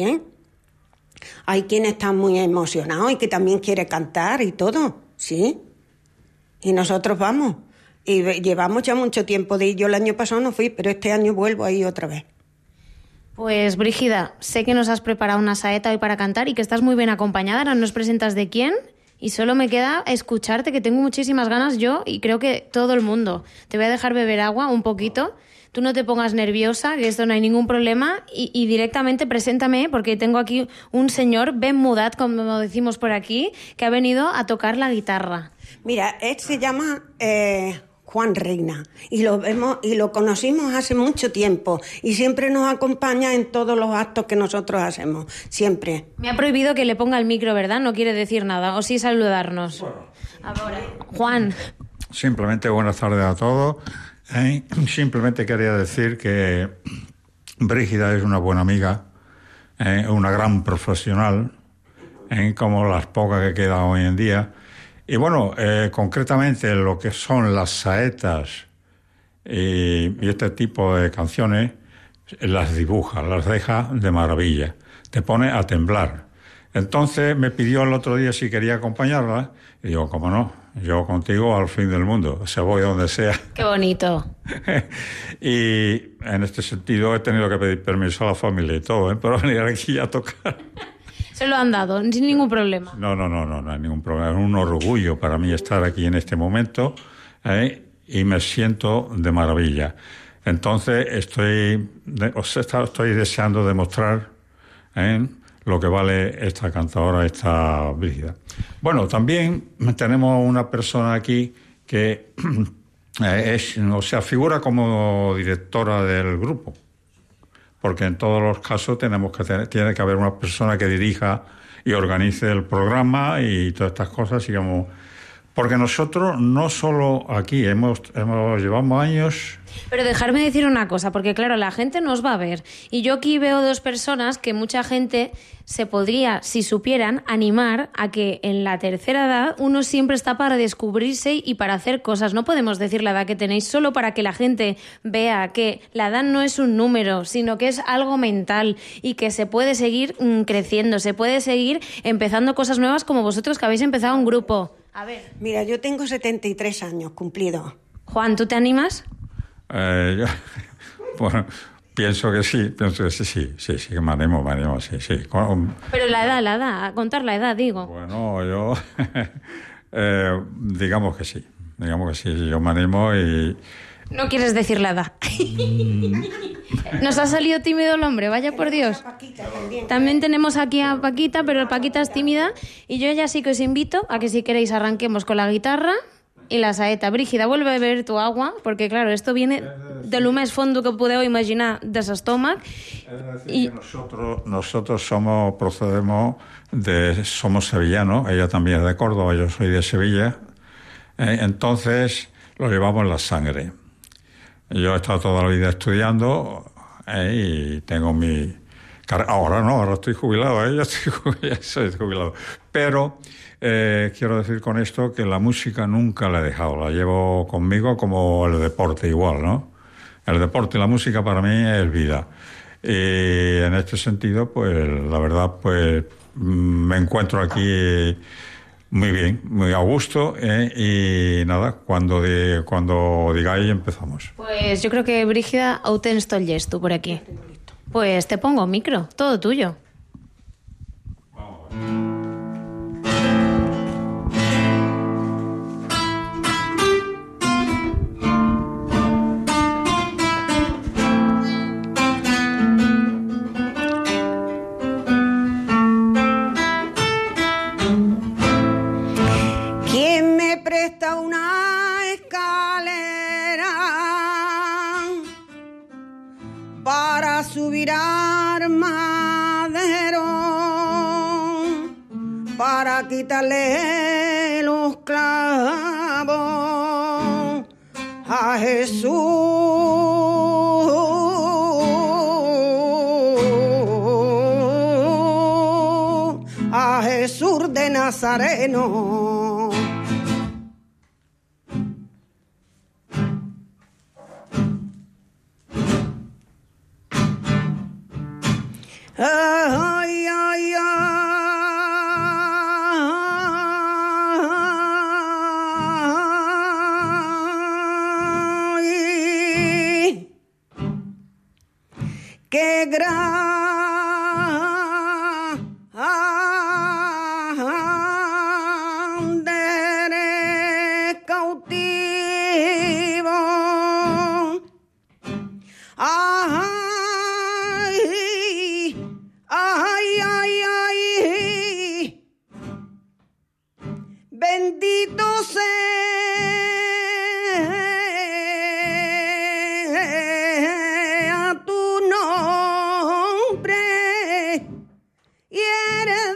Hay quien está muy emocionado y que también quiere cantar y todo, sí. Y nosotros vamos. Y llevamos ya mucho tiempo de ir. Yo el año pasado no fui, pero este año vuelvo a ir otra vez.
Pues, Brígida, sé que nos has preparado una saeta hoy para cantar y que estás muy bien acompañada. Ahora nos presentas de quién. Y solo me queda escucharte, que tengo muchísimas ganas yo y creo que todo el mundo. Te voy a dejar beber agua un poquito. Tú no te pongas nerviosa, que esto no hay ningún problema. Y directamente preséntame, porque tengo aquí un señor ben mudat, como decimos por aquí, que ha venido a tocar la guitarra.
Mira, él se llama Juan Reina y lo conocimos hace mucho tiempo y siempre nos acompaña en todos los actos que nosotros hacemos, siempre.
Me ha prohibido que le ponga el micro, ¿verdad? No quiere decir nada, o sí saludarnos. Bueno. Ahora, Juan.
Simplemente buenas tardes a todos. Simplemente quería decir que Brígida es una buena amiga, una gran profesional, como las pocas que quedan hoy en día. Y bueno, concretamente lo que son las saetas y este tipo de canciones, las dibuja, las deja de maravilla, te pone a temblar. Entonces me pidió el otro día si quería acompañarla, y digo, cómo no, yo contigo al fin del mundo, o sea, voy donde sea.
¡Qué bonito!
Y en este sentido he tenido que pedir permiso a la familia y todo, para venir aquí a tocar.
Se lo han dado, sin ningún problema.
No hay ningún problema. Es un orgullo para mí estar aquí en este momento y me siento de maravilla. Entonces estoy deseando demostrar lo que vale esta cantadora, esta Brígida. Bueno, también tenemos una persona aquí que figura como directora del grupo. Porque en todos los casos tiene que haber una persona que dirija y organice el programa y todas estas cosas, digamos. Porque nosotros no solo aquí, llevamos años.
Pero dejarme decir una cosa, porque claro, la gente nos va a ver. Y yo aquí veo dos personas que mucha gente se podría, si supieran, animar a que en la tercera edad uno siempre está para descubrirse y para hacer cosas. No podemos decir la edad que tenéis solo para que la gente vea que la edad no es un número, sino que es algo mental y que se puede seguir creciendo, se puede seguir empezando cosas nuevas como vosotros que habéis empezado un grupo. A ver.
Mira, yo tengo 73 años cumplidos.
Juan, ¿tú te animas?
Bueno, pienso que sí, que me animo, sí.
Pero la edad, a contar la edad, digo.
Bueno, yo, digamos que sí, yo me animo y...
No quieres decir la edad. Nos ha salido tímido el hombre, vaya por Dios. También tenemos aquí a Paquita, pero Paquita es tímida y yo ya sí que os invito a que si queréis arranquemos con la guitarra y la saeta. Brígida, vuelve a beber tu agua, porque claro, esto viene de lo més fondo que podeu imaginar de l'estómac.
Y nosotros somos sevillanos, ella también es de Córdoba, yo soy de Sevilla, entonces lo llevamos en la sangre. Yo he estado toda la vida estudiando y tengo mi... Ahora estoy jubilado, ya soy jubilado. Pero quiero decir con esto que la música nunca la he dejado, la llevo conmigo como el deporte igual, ¿no? El deporte y la música para mí es vida. Y en este sentido, pues la verdad, pues me encuentro aquí Muy bien, muy a gusto, y nada, cuando digáis empezamos.
Pues yo creo que, Brígida, ho tens tot llest, tu, por aquí. Pues te pongo micro, todo tuyo.
¿Quién me presta una escalera para subir al madero, para quitarle los clavos a Jesús de Nazareno? Ay, ay, ay, qué grande eres cautivo. Ay, ay, ay, bendito sea tu nombre, y eres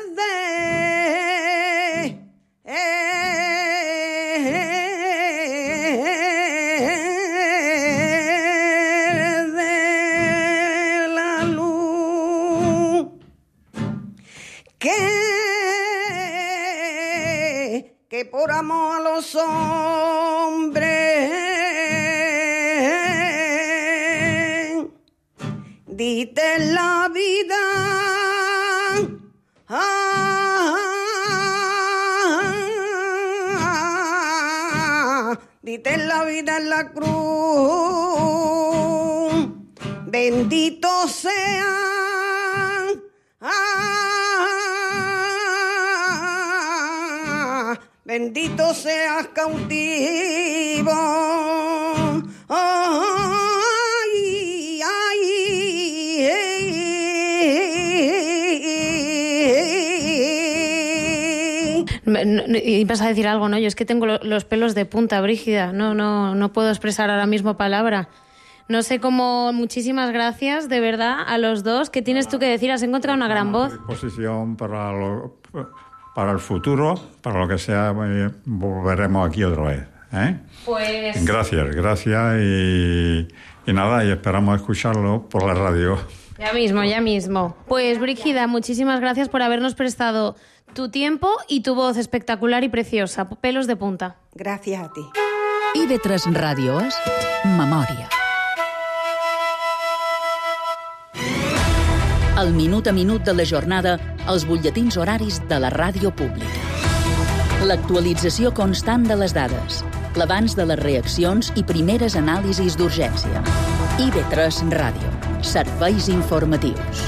de la luz que por amor a los hombres diste la vida, diste la vida en la cruz. Bendito sea bendito seas cautivo. Ay, ay,
Ibas a decir algo, ¿no? Yo es que tengo los pelos de punta, Brígida. No puedo expresar ahora mismo palabra. No sé cómo... Muchísimas gracias, de verdad, a los dos. ¿Qué tienes tú que decir? Has encontrado una gran voz.
Disposición para el futuro, para lo que sea, volveremos aquí otra vez.
Pues...
Gracias y nada, y esperamos escucharlo por la radio.
Ya mismo. Pues, Brígida, muchísimas gracias por habernos prestado tu tiempo y tu voz espectacular y preciosa. Pelos de punta.
Gràcies a ti.
IB3 Ràdio és Memòria. El minut a minut de la jornada als butlletins horaris de la ràdio pública. L'actualització constant de les dades, l'abans de les reaccions i primeres anàlisis d'urgència. IB3 Ràdio. Serveis informatius.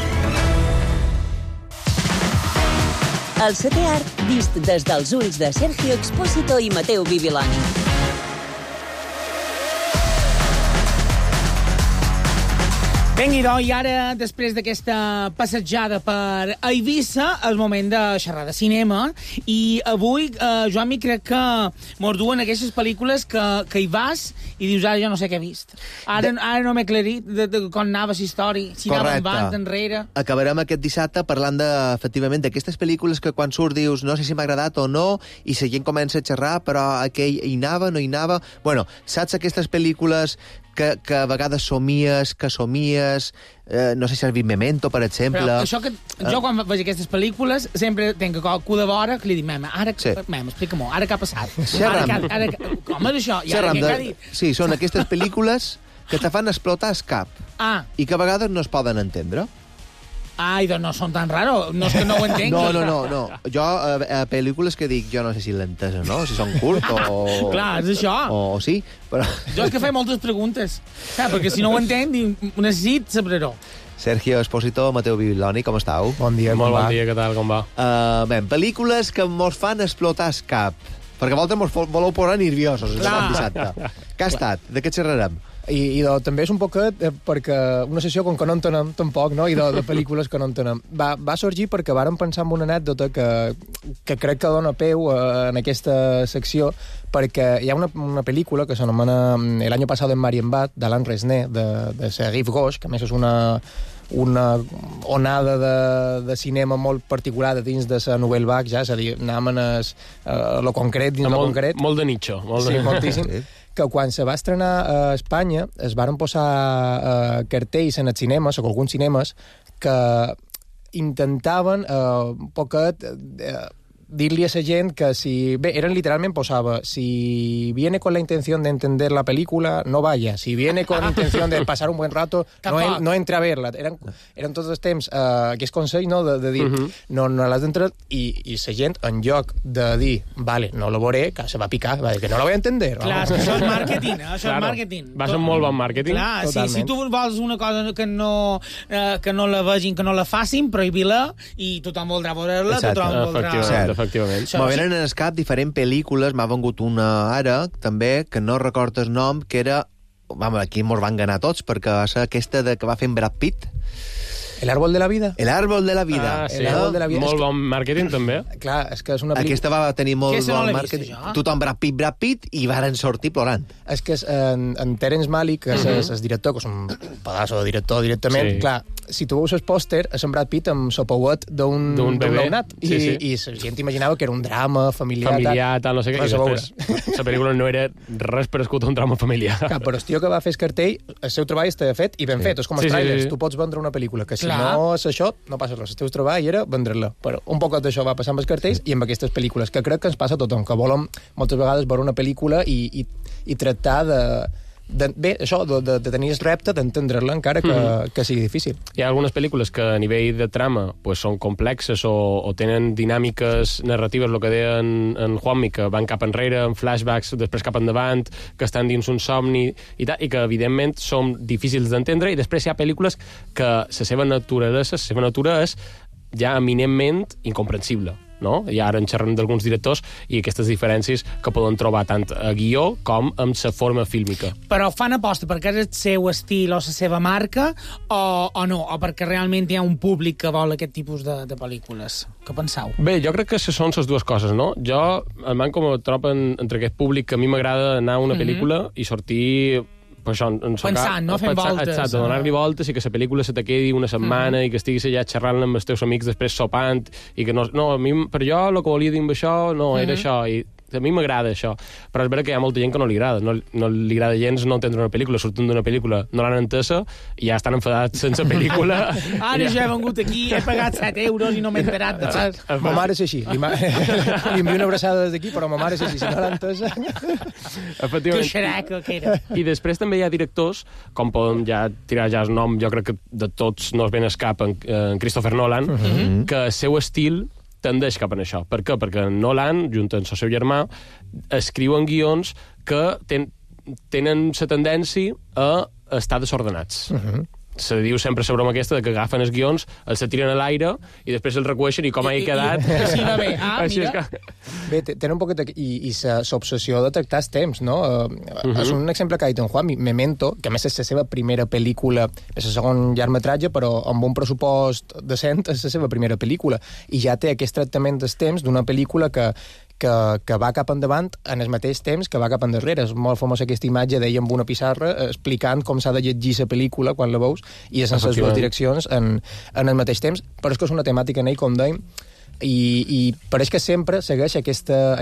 El setè art vist des dels ulls de Sergio Expósito i Mateu Bibiloni.
Vinga, idò, i ara, després d'aquesta passejada per Eivissa, el moment de xerrar de cinema. I avui, Joan, crec que mos duen aquestes pel·lícules que hi vas i dius, ara jo no sé què he vist. Ara no m'he aclarit de com anava la història, si anava endavant, enrere.
Acabarem aquest dissabte parlant efectivament d'aquestes pel·lícules que quan surt dius no sé si m'ha agradat o no, i la gent comença a xerrar, però aquell hi anava, no hi anava... Bueno, saps aquestes pel·lícules que a vegades somies, no sé si has vist Memento, per exemple...
Però això que jo quan veig aquestes pel·lícules sempre tenc cu de vora que li dic, ara, explica-m'ho, ara què ha passat? Com és això?
Sí, són aquestes pel·lícules que te fan explotar el cap i que a vegades no es poden entendre.
Ai, doncs no són tan raros. No és que no ho entenc.
No. Jo, pel·lícules que dic, jo no sé si l'entesa, no? Si són curt o...
Clar, és això.
O sí, però...
Jo és que faig moltes preguntes. Perquè si no ho entenc, necessit saber-ho.
Sergio Espósito, Mateu Bibiloni, com estàu?
Bon dia,
Molt bon dia, què tal, com va?
Bé, pel·lícules que mos fan explotar el cap. Perquè vosaltres mos voleu posar nerviosos el dissabte. Què ha estat? De què xerrarem?
I també és un poquet perquè una sessió com que no entenem tampoc, no? I de pel·lícules que no entenem. Va sorgir perquè vàrem pensar en una anècdota que crec que dona peu en aquesta secció, perquè hi ha una pel·lícula que s'anomena El año pasado en Marienbad, d'Alain Resnais, de Serif Gauche, que a més és una onada de cinema molt particular dins de la Nouvelle Vague, ja, és a dir, anàvem a lo concret, dins lo concret.
Molt de nicho.
Sí, moltíssim. Que quan se va estrenar a Espanya es varen posar cartells en els cinemes, o alguns cinemes, que intentaven un poquet dir-li a la gent que si... Bé, literalment posava, si viene con la intención de entender la película, no vaya. Si viene con la intención de pasar un buen rato, no entre a verla. Eren tots els temps aquest consell, no?, de dir, no l'has d'entrar, i la gent, en lloc de dir, vale, no lo veuré, que se va picar, va dir que no lo voy a entender.
Clar, és que això és màrqueting, això és màrqueting.
Vas amb molt bon màrqueting.
Clar, si tu vols una cosa que no la vegin, que no la facin, prohibir-la, i tothom voldrà veure-la, tothom voldrà...
Efectivament.
M'ho venen en el cap diferents pel·lícules, m'ha vengut una ara, també, que no recordo el nom, que era... Vamos, aquí mos van ganar tots, perquè va ser aquesta que va fer en Brad Pitt.
El árbol de la vida?
El árbol de la vida.
Ah, sí. El árbol de la vida. Molt bon màrqueting, també.
Clar, és que és una pel·lícula...
Aquesta va tenir molt bon màrqueting. Tothom Brad Pitt, i varen sortir plorant.
És que en Terence Malick, que és el director, que és un pedaço de director directament, clar, si tu veus el pòster, és en Brad Pitt amb sopouet d'un nounat. I la gent imaginava que era un drama familiar,
tal, no sé què, i després la pel·lícula no era res per escoltar un drama familiar.
Clar, però el tio que va fer el cartell, el seu treball estava fet i ben fet. És com els trailers, tu pots vendre una pel·lícula, que si no és això, no passa res. El teu treball era vendre-la. Però un poc d'això va passar amb els cartells i amb aquestes pel·lícules, que crec que ens passa a tothom, que volem moltes vegades veure una pel·lícula i tractar bé, això, de tenir el repte d'entendre-la encara que sigui difícil.
Hi ha algunes pel·lícules que a nivell de trama pues, són complexes o tenen dinàmiques narratives, el que deia en Juanmi, que van cap enrere, en flashbacks, després cap endavant, que estan dins un somni i que evidentment són difícils d'entendre, i després hi ha pel·lícules que la seva natura és ja eminentment incomprensible. No? I ara en xerrem d'alguns directors i aquestes diferències que poden trobar tant a guió com amb la forma fílmica.
Però fan aposta perquè és el seu estil o la seva marca o no? O perquè realment hi ha un públic que vol aquest tipus de pel·lícules? Què penseu?
Bé, jo crec que són les dues coses, no? Jo em van com a trob entre aquest públic que a mi m'agrada anar a una pel·lícula i sortir...
pensant, no? Fent voltes.
Exacte, donar-li voltes i que la pel·lícula se te quedi una setmana i que estiguis allà xerrant amb els teus amics després sopant i que no, a mi, per jo el que volia dir amb això no era això, i a mi m'agrada això, però és vera que hi ha molta gent que no li agrada, no li agrada gens no entendre una pel·lícula, surten d'una pel·lícula, no l'han entesa i ja estan enfadats sense pel·lícula.
Ara ja he vengut aquí, he pagat 7 euros i no m'he enterat de res.
Ma mare és així, li envio una abraçada des d'aquí, però ma mare és així, si no l'ha entesa...
Que xeraca que era.
I després també hi ha directors, com podem ja tirar ja el nom, jo crec que de tots no es ven escap en Christopher Nolan, que el seu estil tendeix cap a això. Per què? Perquè Nolan, junt amb el seu germà, escriuen guions que tenen la tendència a estar desordenats. Se diu sempre la broma aquesta de que agafen els guions, els se tiren a l'aire i després els recueixen i com ha quedat...
Així va bé. Mira.
Bé, tenen un poquet... I l'obsessió de tractar els temps, no? És un exemple que ha dit en Juan, Memento, que a més és la seva primera pel·lícula, és el segon llargmetratge, però amb un pressupost decent és la seva primera pel·lícula. I ja té aquest tractament dels temps d'una pel·lícula que va cap endavant en el mateix temps que va cap endarrere. És molt famosa aquesta imatge d'ell amb una pissarra explicant com s'ha de llegir la pel·lícula quan la veus i és en les dues direccions en el mateix temps, però és que és una temàtica en ell, com dèiem, i pareix que sempre segueix aquesta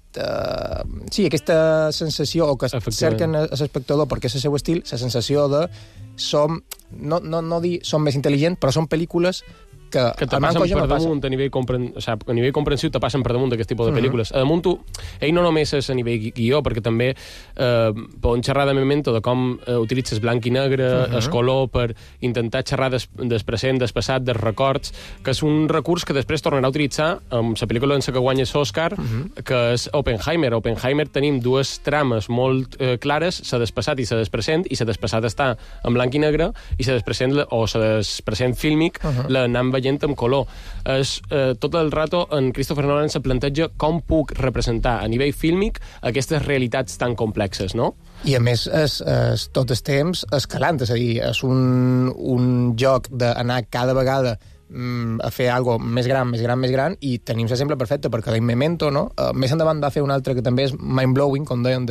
sensació, o que cerquen l'espectador perquè és el seu estil, la sensació de no dir som més intel·ligents, però són pel·lícules
que te passen per damunt a nivell comprensiu, te passen per damunt d'aquest tipus de pel·lícules. A damunt, ell no només és a nivell guió, perquè també poden xerrar de Memento, de com utilitzes blanc i negre, el color, per intentar xerrar del present, del passat, dels records, que és un recurs que després tornarà a utilitzar amb la pel·lícula en que guanya l'Oscar, que és Oppenheimer. A Oppenheimer tenim dues trames molt clares, la del passat i la del present, i la del passat està en blanc i negre, i la del present, o la del present fílmic, l'anem veient amb color. Tot el rato en Christopher Nolan se planteja com puc representar a nivell fílmic aquestes realitats tan complexes, no?
I a més, tot el temps escalant, és a dir, és un joc d'anar cada vegada a fer algo més gran, i tenim l'exemple perfecte, perquè de Memento, no? Més endavant va fer un altre que també és mind-blowing, com deien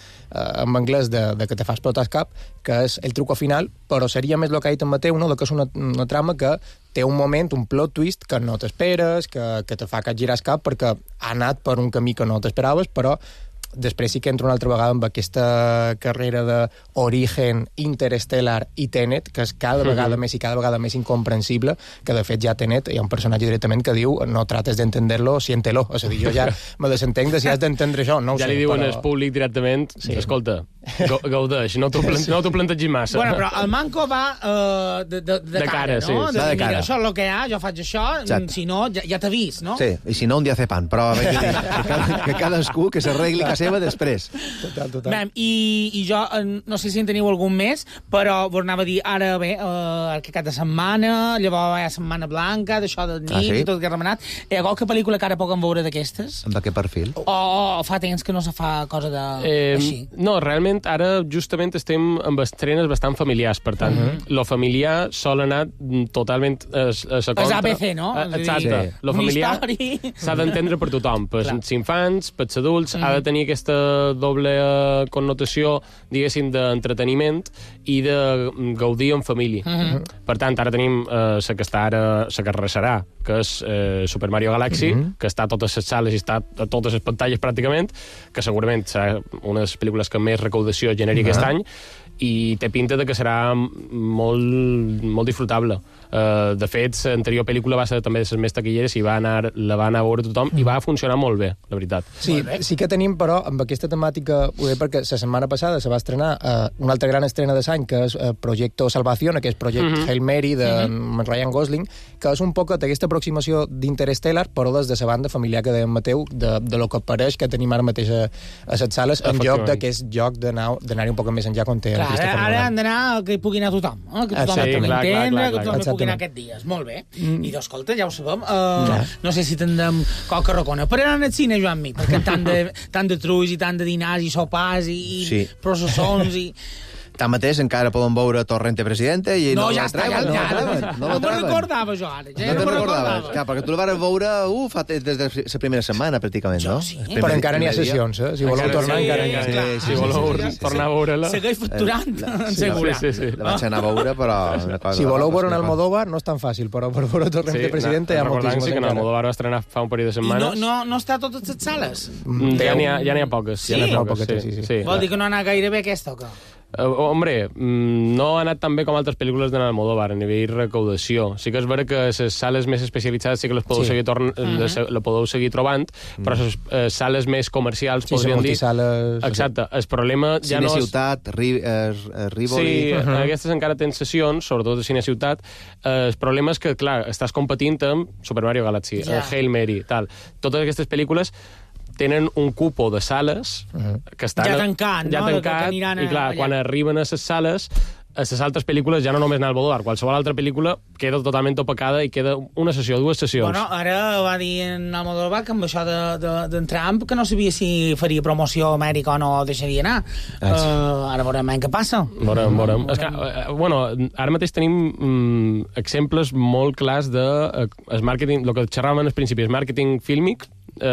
en anglès, de que te fas explotar el cap, que és el truco final, però seria més el que ha dit en Mateu, no? Que és una trama que té un moment, un plot twist que no t'esperes, que te fa girar el cap, perquè ha anat per un camí que no t'esperaves, però després sí que entro una altra vegada amb aquesta carrera d'Origen, Interstellar i Tenet, que és cada vegada més i cada vegada més incomprensible, que de fet ja Tenet hi ha un personatge directament que diu no trates d'entenderlo, siéntelo. És a dir, jo ja me desentenc de si has d'entendre això, no ho sé.
Ja li diuen al públic directament, escolta, gaudeix, no t'ho plantegis massa.
Bueno, però el manco va de cara,
sí.
No?
De cara.
Això és el que hi ha, jo faig això, si no, ja t'ha vist, no?
Sí, i si no, un dia fer pan, però que cadascú que s'arregli casa seva després.
Total.
Bé, i jo no sé si en teniu algun més, però vos anava a dir, ara bé, el cap de setmana, llavors hi ha Setmana Blanca, d'això del nit i tot que ha remenat. Hi ha qualque pel·lícula que ara puguem veure d'aquestes?
Amb aquest perfil?
O fa temps que no se fa cosa així?
No, realment ara justament estem amb estrenes bastant familiars, per tant, lo familiar sol anar totalment a la contra.
És ABC, no?
Exacte. Lo familiar s'ha d'entendre per tothom, per els infants, per els adults, ha de tenir aquesta doble connotació, diguéssim, d'entreteniment i de gaudir en família. Per tant, ara tenim la que està ara, la que arrasarà, que és Super Mario Galaxy, que està a totes les sales i està a totes les pantalles pràcticament, que segurament serà una de les pel·lícules que més recaudació generi aquest any, i té pinta de que serà molt disfrutable. De fet, l'anterior pel·lícula va ser també de les més taquilleres i la va anar a veure tothom i va funcionar molt bé, la veritat.
Sí que tenim, però, amb aquesta temàtica, ho dic perquè la setmana passada se va estrenar una altra gran estrena de l'any, que és Proyecto Salvación, que és Project Hail Mary de Ryan Gosling, que és un poc aquesta aproximació d'Interstellar, però des de la banda familiar que deia Mateu, de lo que pareix que tenim ara mateix a les sales, en lloc que és joc d'anar-hi un poc més enllà quan té
ara han d'anar que hi pugui anar tothom, que tothom pugui entendre, que tothom pugui anar aquests dies. Molt bé. I escolta, ja ho sabem. No sé si tindrem qualque racona. Per anar al cine, Joan Mi, perquè tant de trulls i tant de dinars i sopars i processons i...
Tanmateix, encara poden veure Torrente Presidente i
no ja està,
no
me'n recordava jo ara.
No te'n recordaves? Clar, perquè tu el vas veure des de la primera setmana, pràcticament, no?
Però encara n'hi ha sessions, Si voleu tornar, encara n'hi ha.
Si voleu tornar a veure-la...
Segueix facturant, segura.
La vaig anar a veure, però...
Si voleu veure en Almodóvar, no és tan fàcil, però per veure Torrente Presidente hi ha moltíssimes
encara. Sí, que en Almodóvar va estrenar fa un període de setmanes.
No està a totes les sales?
Ja n'hi ha poques.
Sí? Vol dir que no ha anat gaire bé aquesta o què?
Hombre, no ha anat tan bé com altres pel·lícules de Almodóvar a nivell recaudació. Sí que és vera que les sales més especialitzades sí que les podeu seguir trobant, però les sales més comercials podríem dir... Exacte. El problema ja no és...
Cineciutat, Rivoli...
Sí, aquestes encara tenen sessions, sobretot de Cineciutat. El problema és que, clar, estàs competint amb Super Mario Galaxy, Hail Mary, tal. Totes aquestes pel·lícules tenen un cupo de sales que estan...
Ja tancat,
i clar, quan arriben a les sales, a les altres pel·lícules ja no només anar al Almodóvar, qualsevol altra pel·lícula queda totalment opacada i queda una sessió, dues sessions.
Bueno, ara va dir en Almodóvar que amb això d'en Trump que no sabia si faria promoció a Amèrica o no deixaria anar. Ara veurem què passa.
Veurem. És que, bueno, ara mateix tenim exemples molt clars de màrqueting, el que xerràvem al principi, és màrqueting fílmic,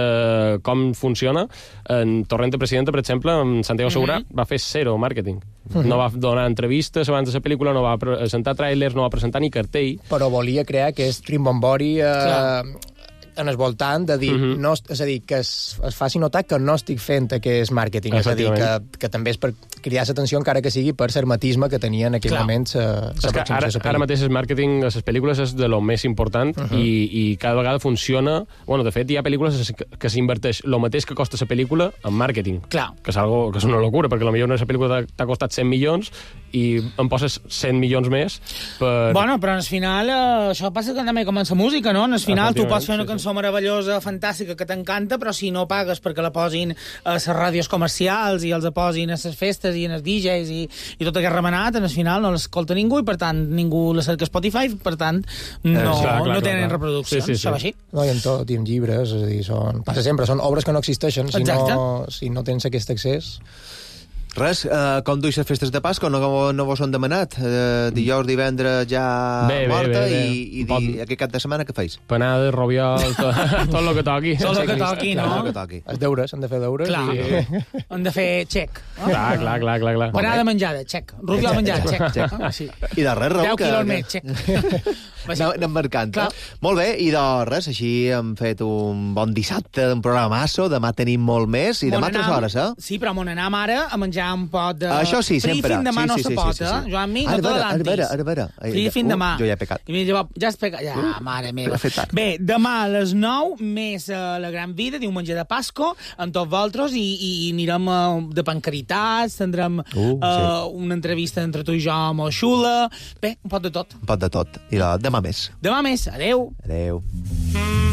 com funciona. En Torrente Presidente, per exemple, en Santiago Segura va fer zero màrqueting. No va donar entrevistes abans de la pel·lícula, no va presentar tràilers, no va presentar ni cartell.
Però volia crear aquest rimbombori en el voltant de dir, no, és a dir, que es faci notar que no estic fent aquest màrqueting, és a dir, que també és per cridar l'atenció, encara que sigui per l'hermetisme que tenia en aquell moment
ara mateix el màrqueting a les pel·lícules és de lo més important i cada vegada funciona. Bueno, de fet, hi ha pel·lícules que s'inverteix el mateix que costa la pel·lícula en màrqueting.
Clar.
Que és una locura, perquè potser una pel·lícula t'ha costat 100 milions i em poses 100 milions més per...
Bueno, però al final això passa que també com en la música, no? Al final tu pots fer una cançó meravellosa, fantàstica, que t'encanta, però si no pagues perquè la posin a les ràdios comercials i els posin a les festes i en els DJs i tot aquest remenat, al final no l'escolta ningú i per tant ningú la cerca a Spotify, per tant no tenen reproduccions. Això va així.
No, i en tot, i en llibres, és a dir, passa sempre, són obres que no existeixen si no tens aquest accés.
Res, com duix les festes de Pasqua? No vos han demanat? Dijous, divendres ja morta i aquest cap de setmana què feis?
Panada, robiol, tot el que toqui.
Tot el que toqui, no?
Els deures, han de fer deures.
Clar, han de fer xec.
Clar.
Panada menjada, xec. Robiol menjada, xec.
I de res, Raül,
10 quilòmetres més, xec.
Anem marcant. Molt bé, i de res, així hem fet un bon dissabte, un programasso, demà tenim molt més, i demà 3 hores, eh?
Sí, però m'on anam ara a menjar un pot de...
Això sí, sempre.
Free fin demà no se pot, Joan Mi, no t'adelantis.
Ara.
Free fin demà.
Jo ja he pecat.
Ja has pecat. Ja, mare meva. Bé, demà a les 9, més La Gran Vida, diumenge de Pasco, amb tots vosaltres, i anirem de pancaritats, tindrem una entrevista entre tu i jo molt xula. Bé, un pot de tot.
Un pot de tot. I demà més.
Demà més. Adéu.
Adéu.